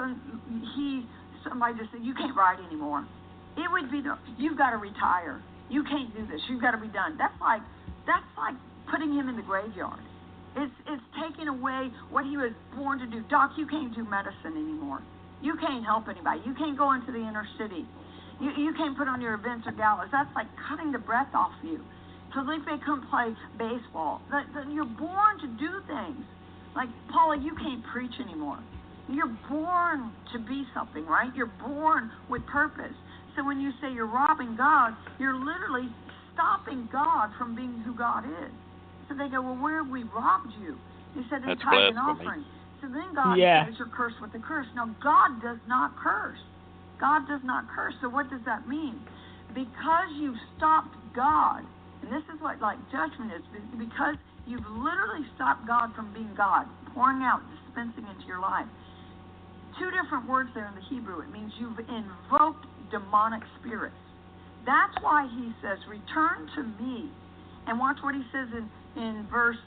somebody just said, you can't write anymore? It would be, you've got to retire. You can't do this. You've got to be done. That's like putting him in the graveyard. It's taking away what he was born to do. Doc, you can't do medicine anymore. You can't help anybody. You can't go into the inner city. You can't put on your events or galas. That's like cutting the breath off you. Felipe couldn't play baseball. You're born to do things. Like, Paula, you can't preach anymore. You're born to be something, right? You're born with purpose. So when you say you're robbing God, you're literally stopping God from being who God is. So they go, well, where have we robbed you? He said, in tithe and offering. So then God says you're cursed with a curse. Now, God does not curse. God does not curse. So what does that mean? Because you've stopped God, and this is what like judgment is, because you've literally stopped God from being God, pouring out, dispensing into your life. Two different words there in the Hebrew. It means you've invoked demonic spirits. That's why he says, return to me. And watch what he says in verse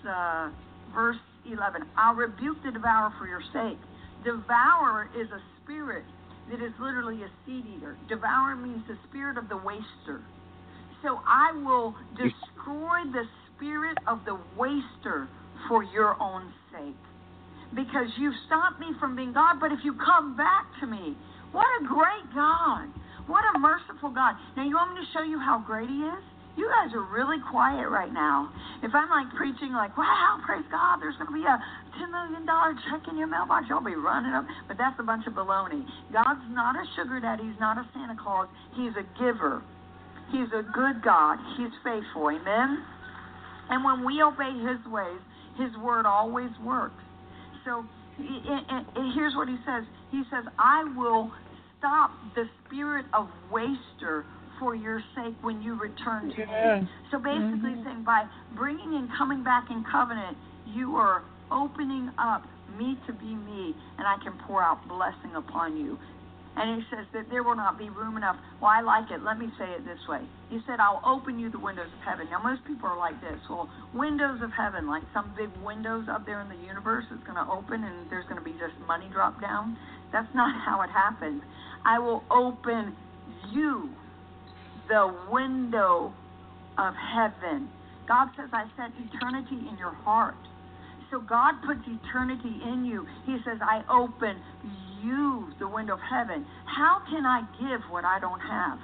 11. I'll rebuke the devourer for your sake. Devourer is a spirit that is literally a seed eater. Devourer means the spirit of the waster. So I will destroy the spirit of the waster for your own sake. Because you've stopped me from being God, but if you come back to me, what a great God. What a merciful God. Now, you want me to show you how great he is? You guys are really quiet right now. If I'm like preaching like, wow, praise God, there's going to be a $10 million check in your mailbox, you'll be running up. But that's a bunch of baloney. God's not a sugar daddy. He's not a Santa Claus. He's a giver. He's a good God. He's faithful. Amen? And when we obey his ways, his word always works. So here's what he says. He says, I will stop the spirit of waster for your sake when you return to me. So basically saying by bringing and coming back in covenant, you are opening up me to be me, and I can pour out blessing upon you. And he says that there will not be room enough. Well, I like it. Let me say it this way. He said, I'll open you the windows of heaven. Now, most people are like this. Well, windows of heaven, like some big windows up there in the universe is going to open and there's going to be just money drop down. That's not how it happens. I will open you the window of heaven. God says, I set eternity in your heart. So God puts eternity in you. He says, I open you the window of heaven. How can I give what I don't have?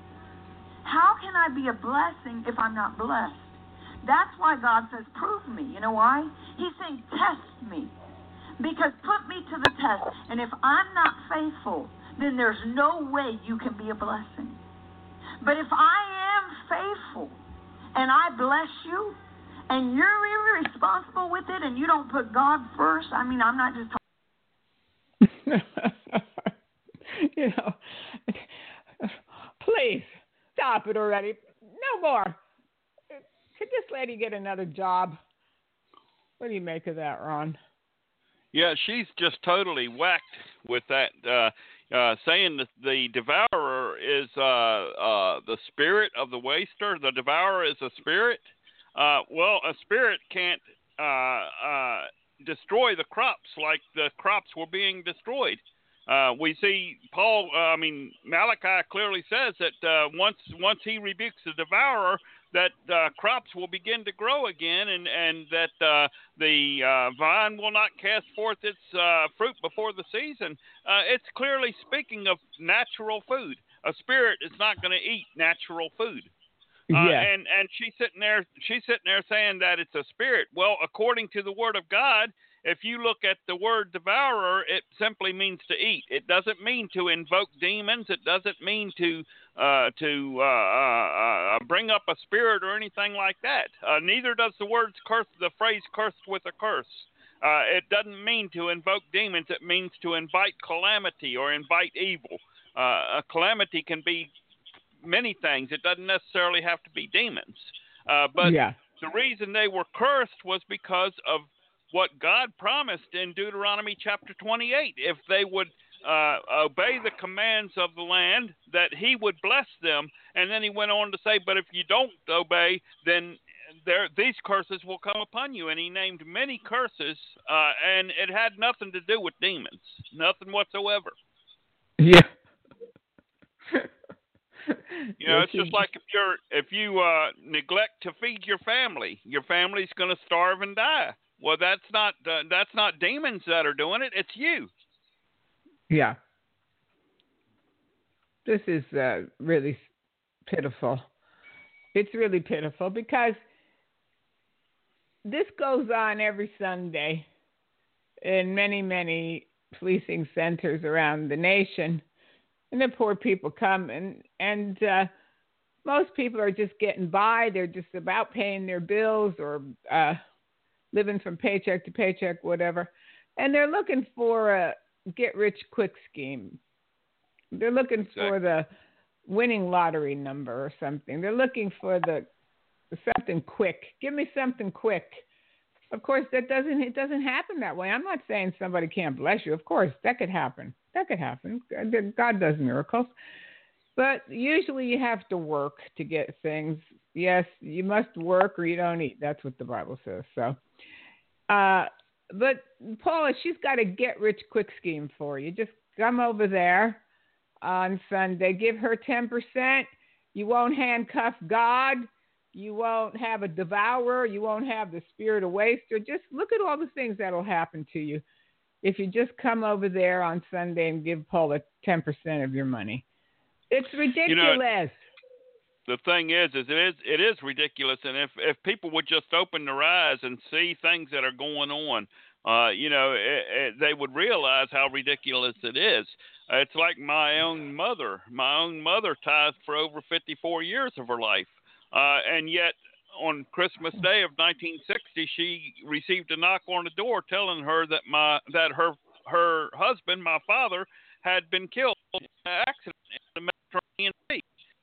How can I be a blessing if I'm not blessed? That's why God says, prove me. You know why? He's saying, test me. Because put me to the test. And if I'm not faithful, then there's no way you can be a blessing. But if I am faithful and I bless you and you're irresponsible with it and you don't put God first, I mean, I'm not just you know, please stop it already. No more. Could this lady get another job? What do you make of that, Ron? Yeah, she's just totally whacked with that, saying that the devourer is the spirit of the waster. The devourer is a spirit. Well, a spirit can't destroy the crops like the crops were being destroyed. We see Malachi clearly says that once he rebukes the devourer, that crops will begin to grow again, and that the vine will not cast forth its fruit before the season. It's clearly speaking of natural food. A spirit is not going to eat natural food. And she's sitting there saying that it's a spirit. Well, according to the Word of God, if you look at the word devourer, it simply means to eat. It doesn't mean to invoke demons. It doesn't mean to bring up a spirit or anything like that. Neither does the phrase cursed with a curse. It doesn't mean to invoke demons. It means to invite calamity or invite evil. A calamity can be many things. It doesn't necessarily have to be demons. But the reason they were cursed was because of what God promised in Deuteronomy chapter 28. If they would obey the commands of the land, that he would bless them. And then he went on to say, but if you don't obey, then these curses will come upon you. And he named many curses, and it had nothing to do with demons. Nothing whatsoever. Yeah. It's just like if you neglect to feed your family's going to starve and die. Well, that's not demons that are doing it. It's you. Yeah. This is really pitiful. It's really pitiful because this goes on every Sunday in many, many policing centers around the nation. And the poor people come, and most people are just getting by. They're just about paying their bills or living from paycheck to paycheck, whatever. And they're looking for a get-rich-quick scheme. They're looking for the winning lottery number or something. They're looking for something quick. Give me something quick. Of course, it doesn't happen that way. I'm not saying somebody can't bless you. Of course, that could happen. God does miracles. But usually you have to work to get things. Yes, you must work or you don't eat. That's what the Bible says. So, but Paula, she's got a get-rich-quick scheme for you. Just come over there on Sunday. Give her 10%. You won't handcuff God. You won't have a devourer. You won't have the spirit of waster. Just look at all the things that will happen to you if you just come over there on Sunday and give Paula 10% of your money. It's ridiculous. The thing is it is ridiculous, and if people would just open their eyes and see things that are going on, they would realize how ridiculous it is. It's like my own mother. My own mother tithed for over 54 years of her life, and yet on Christmas Day of 1960, she received a knock on the door telling her that her husband, my father, had been killed in an accident in the Mediterranean Sea.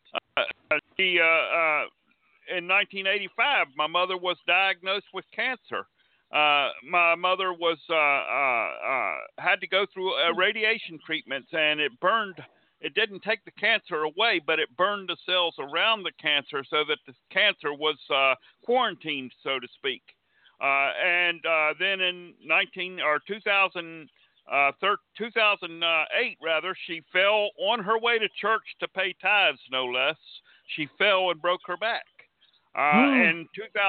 In 1985, my mother was diagnosed with cancer. My mother was had to go through radiation treatments, and it burned. It didn't take the cancer away, but it burned the cells around the cancer so that the cancer was quarantined, so to speak. And then in 2008, she fell on her way to church to pay tithes, no less. She fell and broke her back. In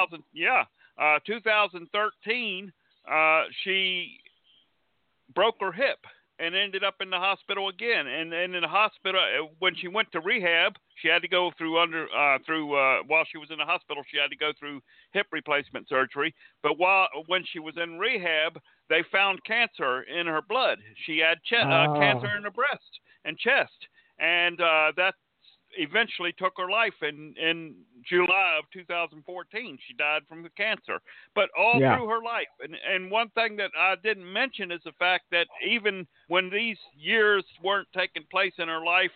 2013, she broke her hip and ended up in the hospital again. And in the hospital, when she went to rehab, she had to go while she was in the hospital, she had to go through hip replacement surgery. But when she was in rehab, they found cancer in her blood. She had cancer in her breast and chest. And that eventually took her life in July of 2014. She died from the cancer. But all through her life. And one thing that I didn't mention is the fact that even when these years weren't taking place in her life,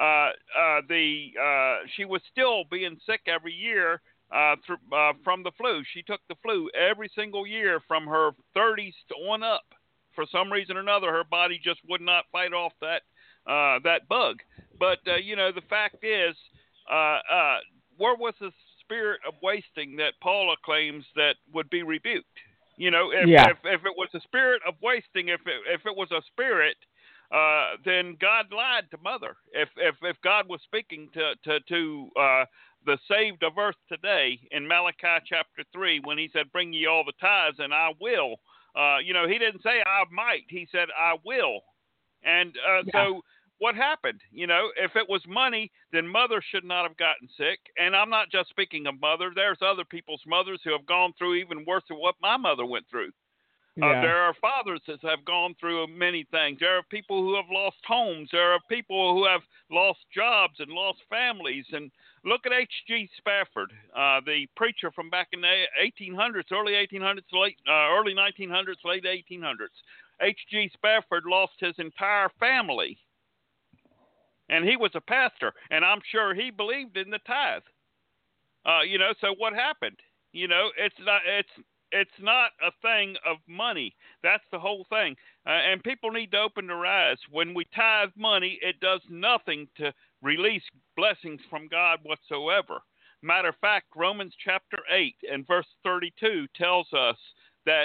she was still being sick every year from the flu. She took the flu every single year from her 30s on up for some reason or another, her body just would not fight off that bug. But the fact is, where was the spirit of wasting that Paula claims that would be rebuked? If it was a spirit of wasting, if it was a spirit, then God lied to Mother. If God was speaking to the saved of earth today in Malachi chapter 3, when he said, "Bring ye all the tithes, and I will," he didn't say I might. He said I will. And so what happened? If it was money, then Mother should not have gotten sick. And I'm not just speaking of Mother. There's other people's mothers who have gone through even worse than what my mother went through. There are fathers that have gone through many things. There are people who have lost homes. There are people who have lost jobs and lost families. And look at H.G. Spafford, the preacher from back in the 1800s, early 1800s, early 1900s, late 1800s. H.G. Spafford lost his entire family. And he was a pastor, and I'm sure he believed in the tithe. So what happened? It's not a thing of money. That's the whole thing. And people need to open their eyes. When we tithe money, it does nothing to release blessings from God whatsoever. Matter of fact, Romans chapter 8 and verse 32 tells us that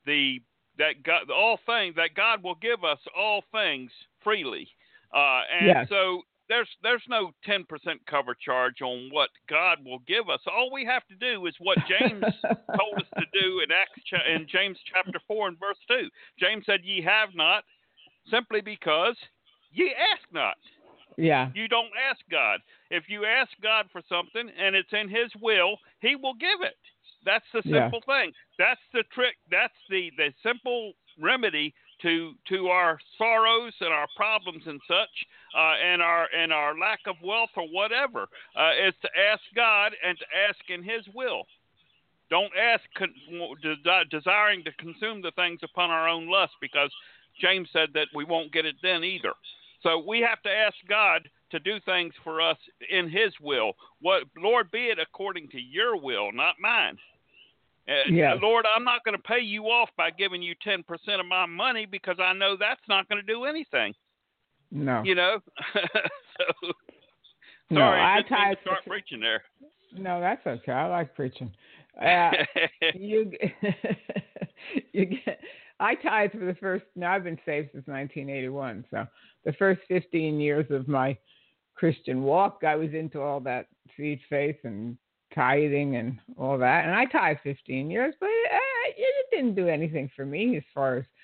God will give us all things freely. So there's no 10% cover charge on what God will give us. All we have to do is what James told us to do in James chapter 4 and verse 2. James said, "Ye have not, simply because ye ask not." Yeah. You don't ask God. If you ask God for something and it's in his will, he will give it. That's the simple thing. That's the trick. That's the simple remedy to our sorrows and our problems and such, and our lack of wealth or whatever, is to ask God and to ask in his will. Don't ask desiring to consume the things upon our own lust, because James said that we won't get it then either. So we have to ask God to do things for us in his will. Lord, be it according to your will, not mine. Lord, I'm not going to pay you off by giving you 10% of my money, because I know that's not going to do anything. No. Sorry, I didn't start preaching there. No, that's okay. I like preaching. I tithe for the first. Now I've been saved since 1981, so the first 15 years of my Christian walk, I was into all that seed faith and tithing and all that, and I tithe 15 years, but it didn't do anything for me as far as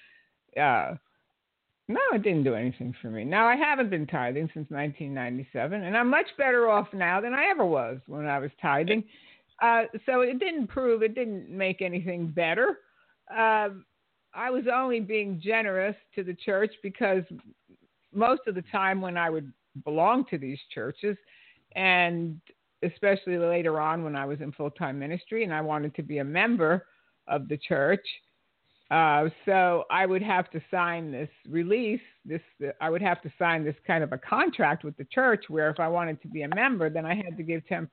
no, it didn't do anything for me. Now, I haven't been tithing since 1997, and I'm much better off now than I ever was when I was tithing. So it didn't make anything better. I was only being generous to the church because most of the time when I would belong to these churches, and especially later on when I was in full-time ministry and I wanted to be a member of the church, so I would have to sign this release. I would have to sign this kind of a contract with the church where if I wanted to be a member, then I had to give 10%.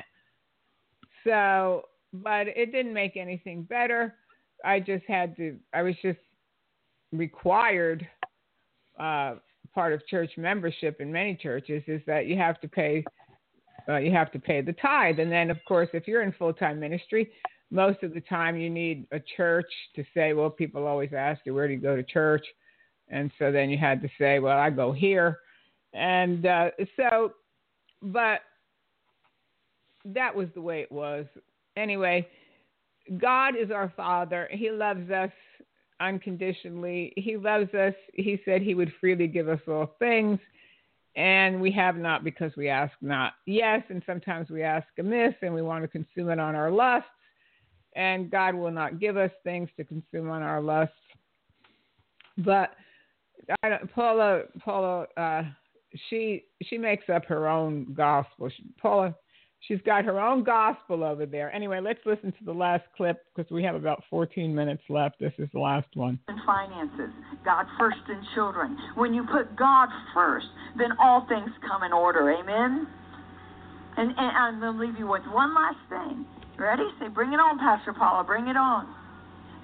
So, but it didn't make anything better. I was just required, part of church membership in many churches is that you have to pay the tithe. And then, of course, if you're in full-time ministry, most of the time you need a church to say, well, people always ask you, where do you go to church? And so then you had to say, well, I go here. And but that was the way it was. Anyway, God is our Father. He loves us unconditionally. He loves us. He said he would freely give us all things. And we have not because we ask not. Yes, and sometimes we ask amiss and we want to consume it on our lusts. And God will not give us things to consume on our lusts. But Paula, she makes up her own gospel. She's got her own gospel over there. Anyway, let's listen to the last clip because we have about 14 minutes left. This is the last one. And finances, God first in children. When you put God first, then all things come in order. Amen? And I'm going to leave you with one last thing. Ready? Say, bring it on, Pastor Paula. Bring it on.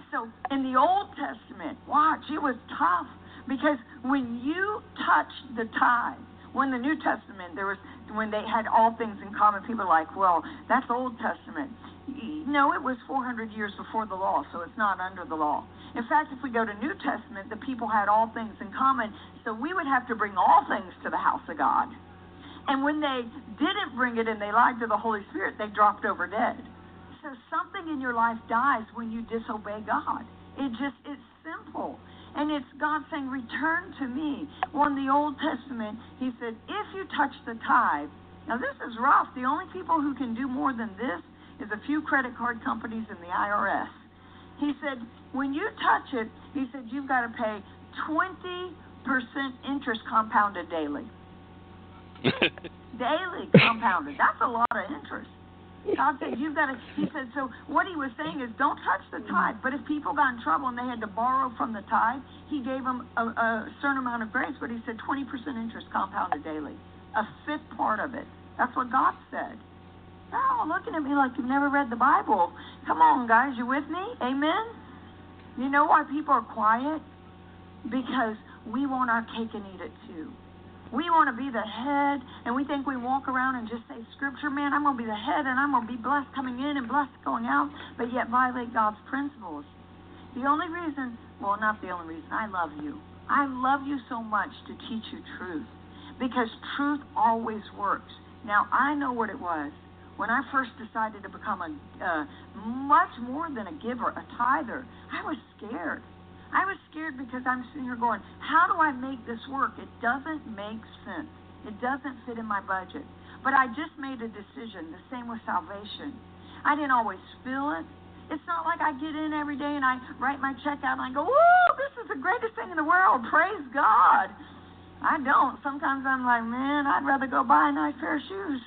So in the Old Testament, watch, it was tough because when you touched the tithe, when the New Testament, when they had all things in common, people are like, well, that's Old Testament. No, it was 400 years before the law, so it's not under the law. In fact, if we go to New Testament, the people had all things in common, so we would have to bring all things to the house of God. And when they didn't bring it and they lied to the Holy Spirit, they dropped over dead. So something in your life dies when you disobey God. It's simple. And it's God saying, return to me. Well, in the Old Testament, he said, if you touch the tithe, now this is rough. The only people who can do more than this is a few credit card companies and the IRS. He said, when you touch it, he said, you've got to pay 20% interest compounded daily. Daily compounded. That's a lot of interest. God said, you've got to, he said, so what he was saying is don't touch the tithe. But if people got in trouble and they had to borrow from the tithe, he gave them a certain amount of grace, but he said 20% interest compounded daily. A fifth part of it. That's what God said. Oh, looking at me like you've never read the Bible. Come on, guys, you with me? Amen? You know why people are quiet? Because we want our cake and eat it too. We want to be the head, and we think we walk around and just say, Scripture, man, I'm going to be the head, and I'm going to be blessed coming in and blessed going out, but yet violate God's principles. The only reason, well, not the only reason, I love you. I love you so much to teach you truth, because truth always works. Now, I know what it was. When I first decided to become much more than a giver, a tither, I was scared. I was scared because I'm sitting here going, how do I make this work? It doesn't make sense. It doesn't fit in my budget. But I just made a decision. The same with salvation. I didn't always feel it. It's not like I get in every day and I write my check out and I go, woo, this is the greatest thing in the world. Praise God. I don't. Sometimes I'm like, man, I'd rather go buy a nice pair of shoes.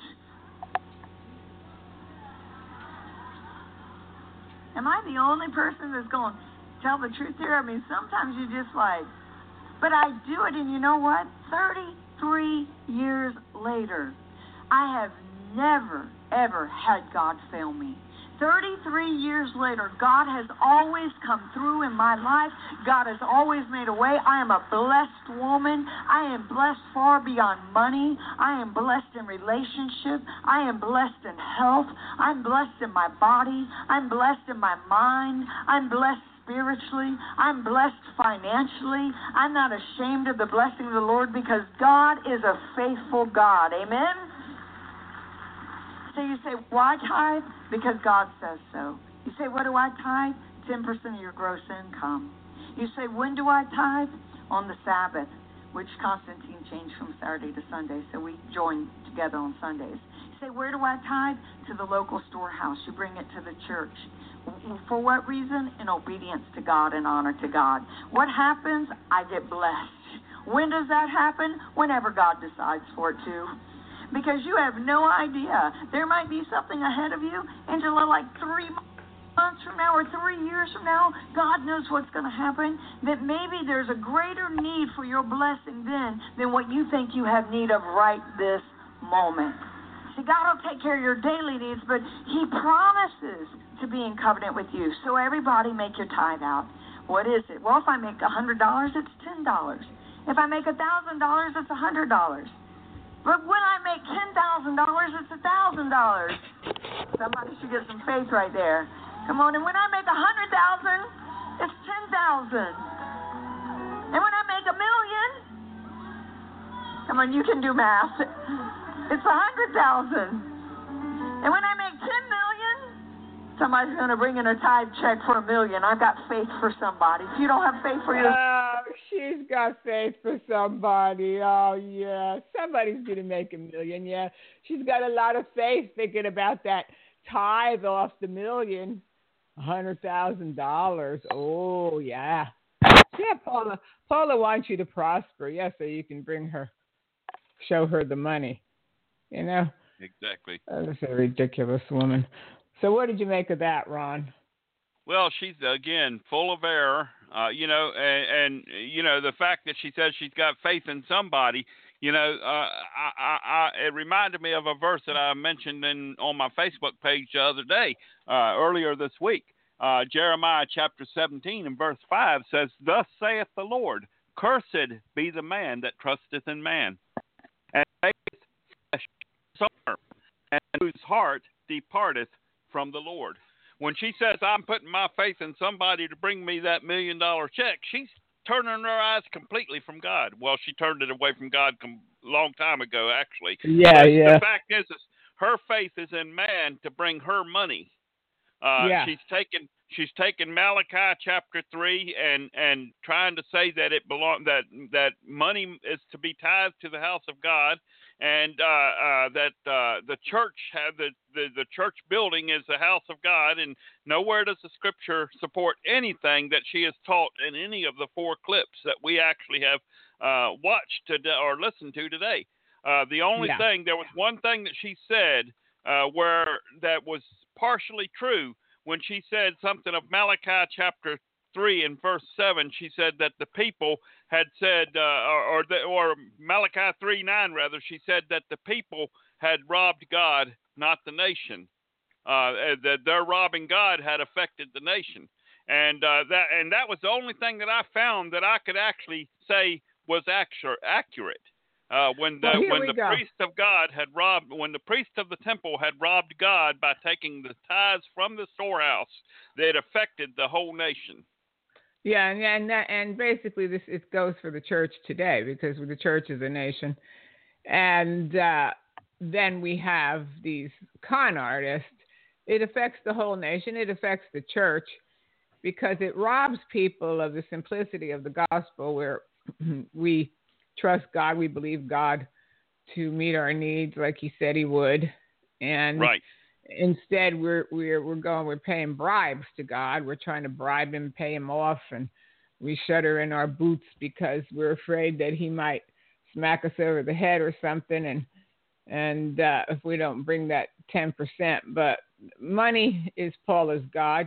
Am I the only person that's going, tell the truth here? I mean, sometimes you just like, but I do it, and you know what? 33 years later, I have never, ever had God fail me. 33 years later, God has always come through in my life. God has always made a way. I am a blessed woman. I am blessed far beyond money. I am blessed in relationship. I am blessed in health. I'm blessed in my body. I'm blessed in my mind. I'm blessed spiritually. I'm blessed financially. I'm not ashamed of the blessing of the Lord because God is a faithful God. Amen? So you say, why tithe? Because God says so. You say, what do I tithe? 10% of your gross income. You say, when do I tithe? On the Sabbath, which Constantine changed from Saturday to Sunday, so we join together on Sundays. You say, where do I tithe? To the local storehouse. You bring it to the church. For what reason? In obedience to God and honor to God. What happens? I get blessed. When does that happen? Whenever God decides for it to. Because you have no idea. There might be something ahead of you, Angela, like 3 months from now or 3 years from now. God knows what's going to happen. That maybe there's a greater need for your blessing then than what you think you have need of right this moment. See, God will take care of your daily needs, but He promises to be in covenant with you. So everybody make your tithe out. What is it? Well, if I make $100, it's $10. If I make $1,000, it's $100. But when I make $10,000, it's $1,000. Somebody should get some faith right there. Come on, and when I make 100,000, it's 10,000. And when I make $1 million, come on, you can do math. It's 100,000. And when I make 10 million, somebody's going to bring in a tithe check for $1 million. I've got faith for somebody. If you don't have faith for yourself. Oh, she's got faith for somebody. Oh, yeah. Somebody's going to make $1 million. Yeah. She's got a lot of faith thinking about that tithe off the $1 million. $100,000. Oh, yeah. Yeah, Paula. Paula wants you to prosper. Yeah, so you can show her the money. You know? Exactly. That's a ridiculous woman. So what did you make of that, Ron? Well, she's, again, full of error, and the fact that she says she's got faith in somebody, it reminded me of a verse that I mentioned on my Facebook page the other day, earlier this week. Jeremiah chapter 17 and verse 5 says, "Thus saith the Lord, cursed be the man that trusteth in man, and maketh flesh his arm, and whose heart departeth from the Lord." When she says, "I'm putting my faith in somebody to bring me that $1 million check," she's turning her eyes completely from God. Well, she turned it away from God a long time ago, actually. Yeah, but yeah. The fact is her faith is in man to bring her money. She's taken Malachi chapter 3 and trying to say that that money is to be tithed to the house of God, and that the church the church building is the house of God, and nowhere does the scripture support anything that she has taught in any of the 4 clips that we actually have watched or listened to today. The only thing, there was one thing that she said where that was partially true. When she said something of Malachi chapter 3 and verse 7, she said that the people had said, or Malachi 3:9 rather, she said that the people had robbed God, not the nation. That their robbing God had affected the nation, and that was the only thing that I found that I could actually say was accurate. When the priest of God had robbed, when the priest of the temple had robbed God by taking the tithes from the storehouse, that affected the whole nation. Yeah, and basically it goes for the church today, because the church is a nation, and then we have these con artists. It affects the whole nation. It affects the church because it robs people of the simplicity of the gospel, where we trust God, we believe God to meet our needs like He said He would, and instead we're paying bribes to God. We're trying to bribe Him, pay Him off, and we shudder in our boots because we're afraid that He might smack us over the head or something, and if we don't bring that 10%. But money is Paula's God.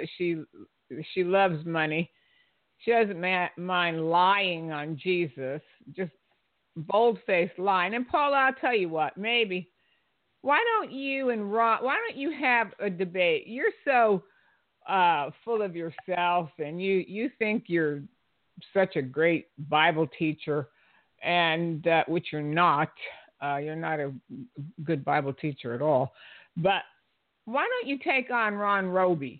She loves money. She doesn't mind lying on Jesus, just bold-faced lying. And Paula, I'll tell you what, maybe, why don't you and Ron, why don't you have a debate? You're so full of yourself, and you think you're such a great Bible teacher, and which you're not. You're not a good Bible teacher at all. But why don't you take on Ron Roby?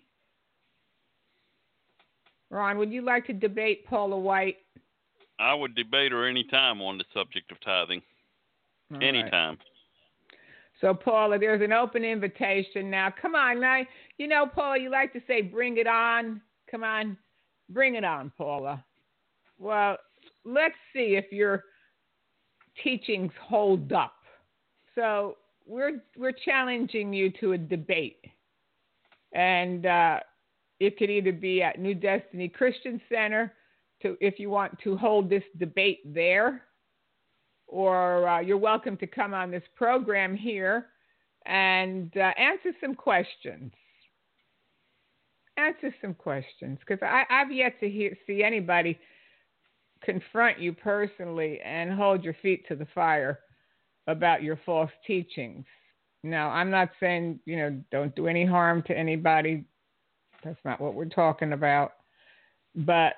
Ron, would you like to debate Paula White? I would debate her any time on the subject of tithing. Anytime. Right. So, Paula, there's an open invitation now. Come on. Now, Paula, you like to say, bring it on. Come on. Bring it on, Paula. Well, let's see if your teachings hold up. So we're challenging you to a debate. And it could either be at New Destiny Christian Center, if you want to hold this debate there, or you're welcome to come on this program here and answer some questions. Answer some questions, because I've yet to see anybody confront you personally and hold your feet to the fire about your false teachings. Now, I'm not saying, don't do any harm to anybody. That's not what we're talking about. But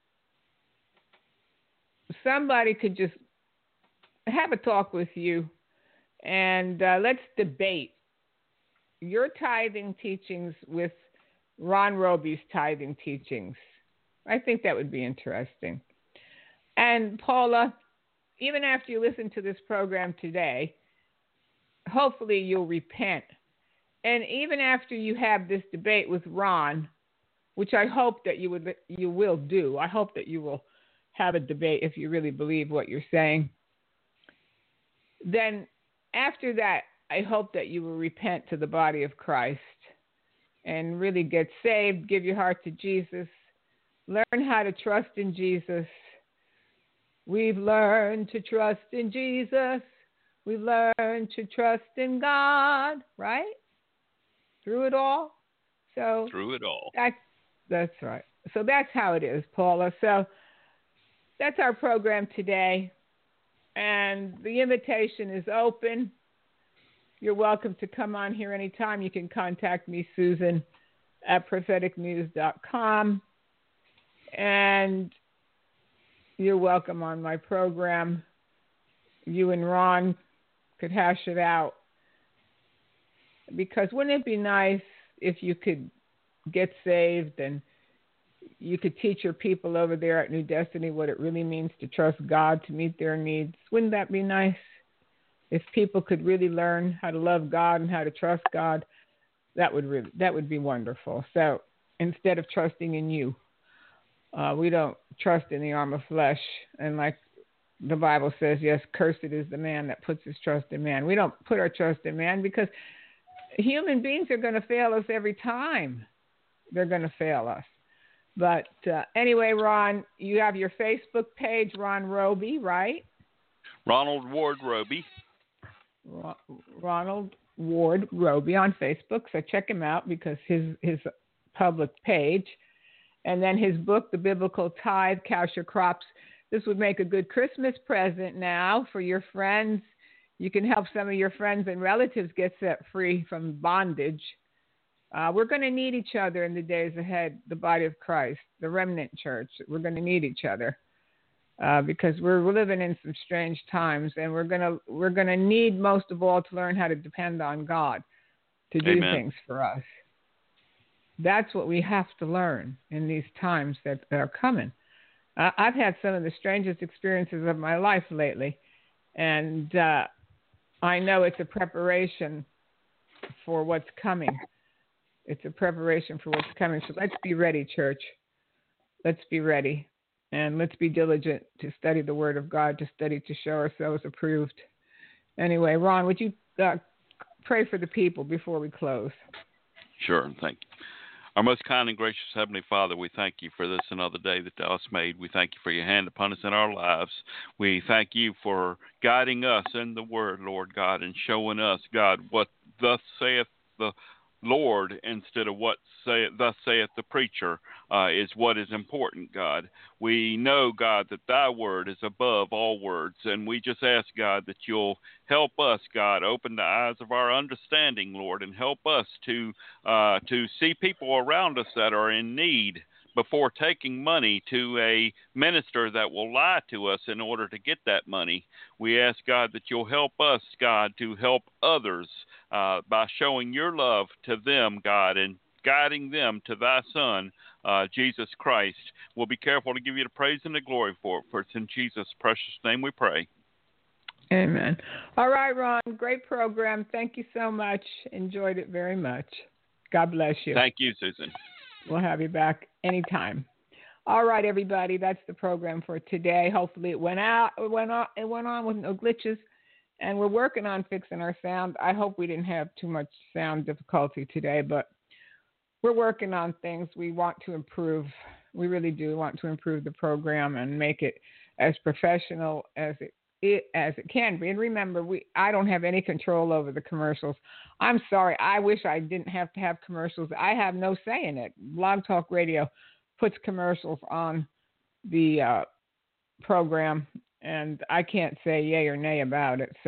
somebody could just have a talk with you, and let's debate your tithing teachings with Ron Roby's tithing teachings. I think that would be interesting. And Paula, even after you listen to this program today, hopefully you'll repent. And even after you have this debate with Ron, which I hope that you will do. I hope that you will have a debate if you really believe what you're saying. Then after that, I hope that you will repent to the body of Christ and really get saved, give your heart to Jesus, learn how to trust in Jesus. We've learned to trust in Jesus. We've learned to trust in God, right? Through it all. So through it all. That's right. So that's how it is, Paula. So that's our program today. And the invitation is open. You're welcome to come on here anytime. You can contact me, Susan, at propheticnews.com. And you're welcome on my program. You and Ron could hash it out. Because wouldn't it be nice if you could get saved and you could teach your people over there at New Destiny what it really means to trust God to meet their needs? Wouldn't that be nice? If people could really learn how to love God and how to trust God, that would be wonderful. So instead of trusting in you, we don't trust in the arm of flesh. And like the Bible says, yes, cursed is the man that puts his trust in man. We don't put our trust in man because human beings are going to fail us every time. They're going to fail us. But anyway, Ron, you have your Facebook page, Ron Roby, right? Ronald Ward Roby. Ronald Ward Roby on Facebook. So check him out because his public page. And then his book, The Biblical Tithe, Cash Your Crops. This would make a good Christmas present now for your friends. You can help some of your friends and relatives get set free from bondage. We're going to need each other in the days ahead, the body of Christ, the remnant church. We're going to need each other because we're living in some strange times, and we're going to need most of all to learn how to depend on God to do Amen. things for us. That's what we have to learn in these times that are coming. I've had some of the strangest experiences of my life lately, and I know it's a preparation for what's coming. It's a preparation for what's coming. So let's be ready, church. Let's be ready. And let's be diligent to study the Word of God, to study to show ourselves approved. Anyway, Ron, would you pray for the people before we close? Sure, thank you. Our most kind and gracious Heavenly Father, we thank you for this another day that thou hast made. We thank you for your hand upon us in our lives. We thank you for guiding us in the Word, Lord God, and showing us, God, what thus saith the Lord instead of what thus saith the preacher is what is important, God. We know, God, that thy word is above all words, and we just ask, God, that you'll help us, God, open the eyes of our understanding, Lord, and help us to see people around us that are in need before taking money to a minister that will lie to us in order to get that money. We ask, God, that you'll help us, God, to help others by showing your love to them, God, and guiding them to thy Son, Jesus Christ. We'll be careful to give you the praise and the glory for it, for it's in Jesus' precious name we pray. Amen. All right, Ron, great program. Thank you so much. Enjoyed it very much. God bless you. Thank you, Susan. We'll have you back anytime. All right, everybody, that's the program for today. Hopefully it went on with no glitches, and we're working on fixing our sound. I hope we didn't have too much sound difficulty today, but we're working on things. We want to improve. We really do want to improve the program and make it as professional as it can be. And remember, I don't have any control over the commercials. I'm sorry. I wish I didn't have to have commercials. I have no say in it. Blog Talk Radio puts commercials on the program, and I can't say yay or nay about it.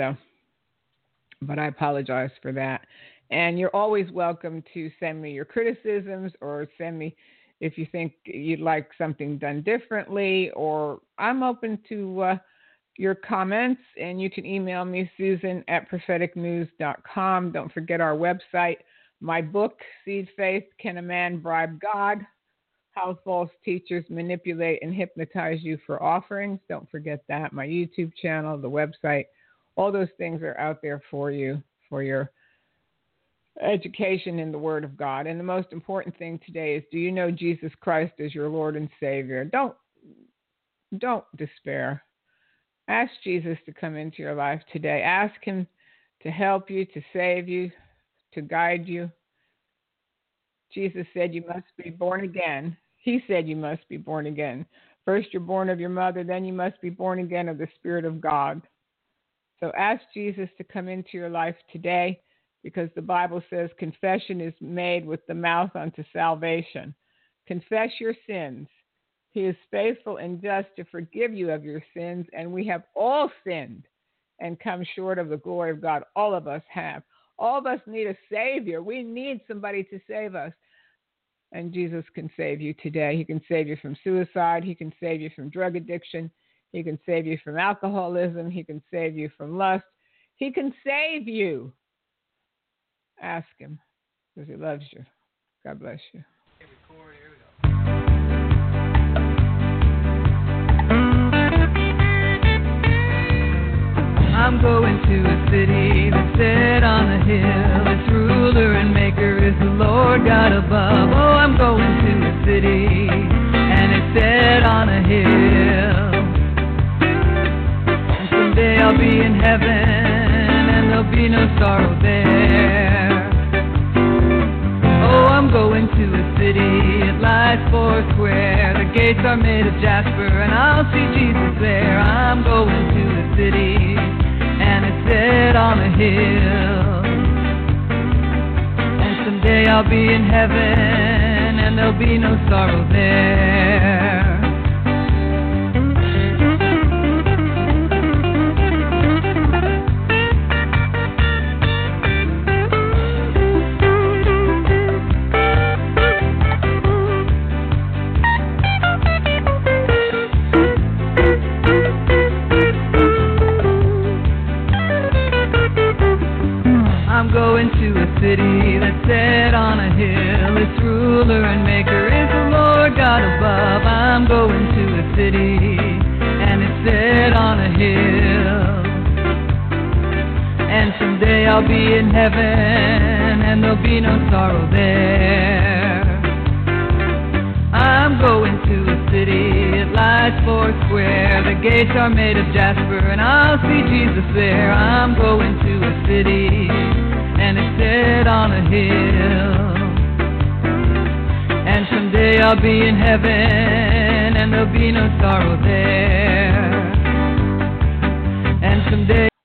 But I apologize for that. And you're always welcome to send me your criticisms or send me if you think you'd like something done differently, or I'm open to your comments, and you can email me, Susan, at propheticnews.com. Don't forget our website, my book, Seed Faith, Can a Man Bribe God? How False Teachers Manipulate and Hypnotize You for Offerings. Don't forget that. My YouTube channel, the website, all those things are out there for you, for your education in the Word of God. And the most important thing today is, do you know Jesus Christ as your Lord and Savior? Don't despair. Ask Jesus to come into your life today. Ask him to help you, to save you, to guide you. Jesus said you must be born again. He said you must be born again. First you're born of your mother, then you must be born again of the Spirit of God. So ask Jesus to come into your life today, because the Bible says confession is made with the mouth unto salvation. Confess your sins. He is faithful and just to forgive you of your sins, and we have all sinned and come short of the glory of God. All of us have. All of us need a Savior. We need somebody to save us. And Jesus can save you today. He can save you from suicide. He can save you from drug addiction. He can save you from alcoholism. He can save you from lust. He can save you. Ask him, because he loves you. God bless you. I'm going to a city that's set on a hill. Its ruler and maker is the Lord God above. Oh, I'm going to a city, and it's set on a hill. And someday I'll be in heaven, and there'll be no sorrow there. Oh, I'm going to a city, it lies four square. The gates are made of jasper, and I'll see Jesus there. I'm going to a city, and it's set on a hill. And someday I'll be in heaven, and there'll be no sorrow there. I'm going to a city that's set on a hill. Its ruler and maker is the Lord God above. I'm going to a city, and it's set on a hill. And someday I'll be in heaven, and there'll be no sorrow there. I'm going to a city, it lies four square. The gates are made of jasper, and I'll see Jesus there. I'm going to a city, and it's set on a hill. And someday I'll be in heaven, and there'll be no sorrow there. And someday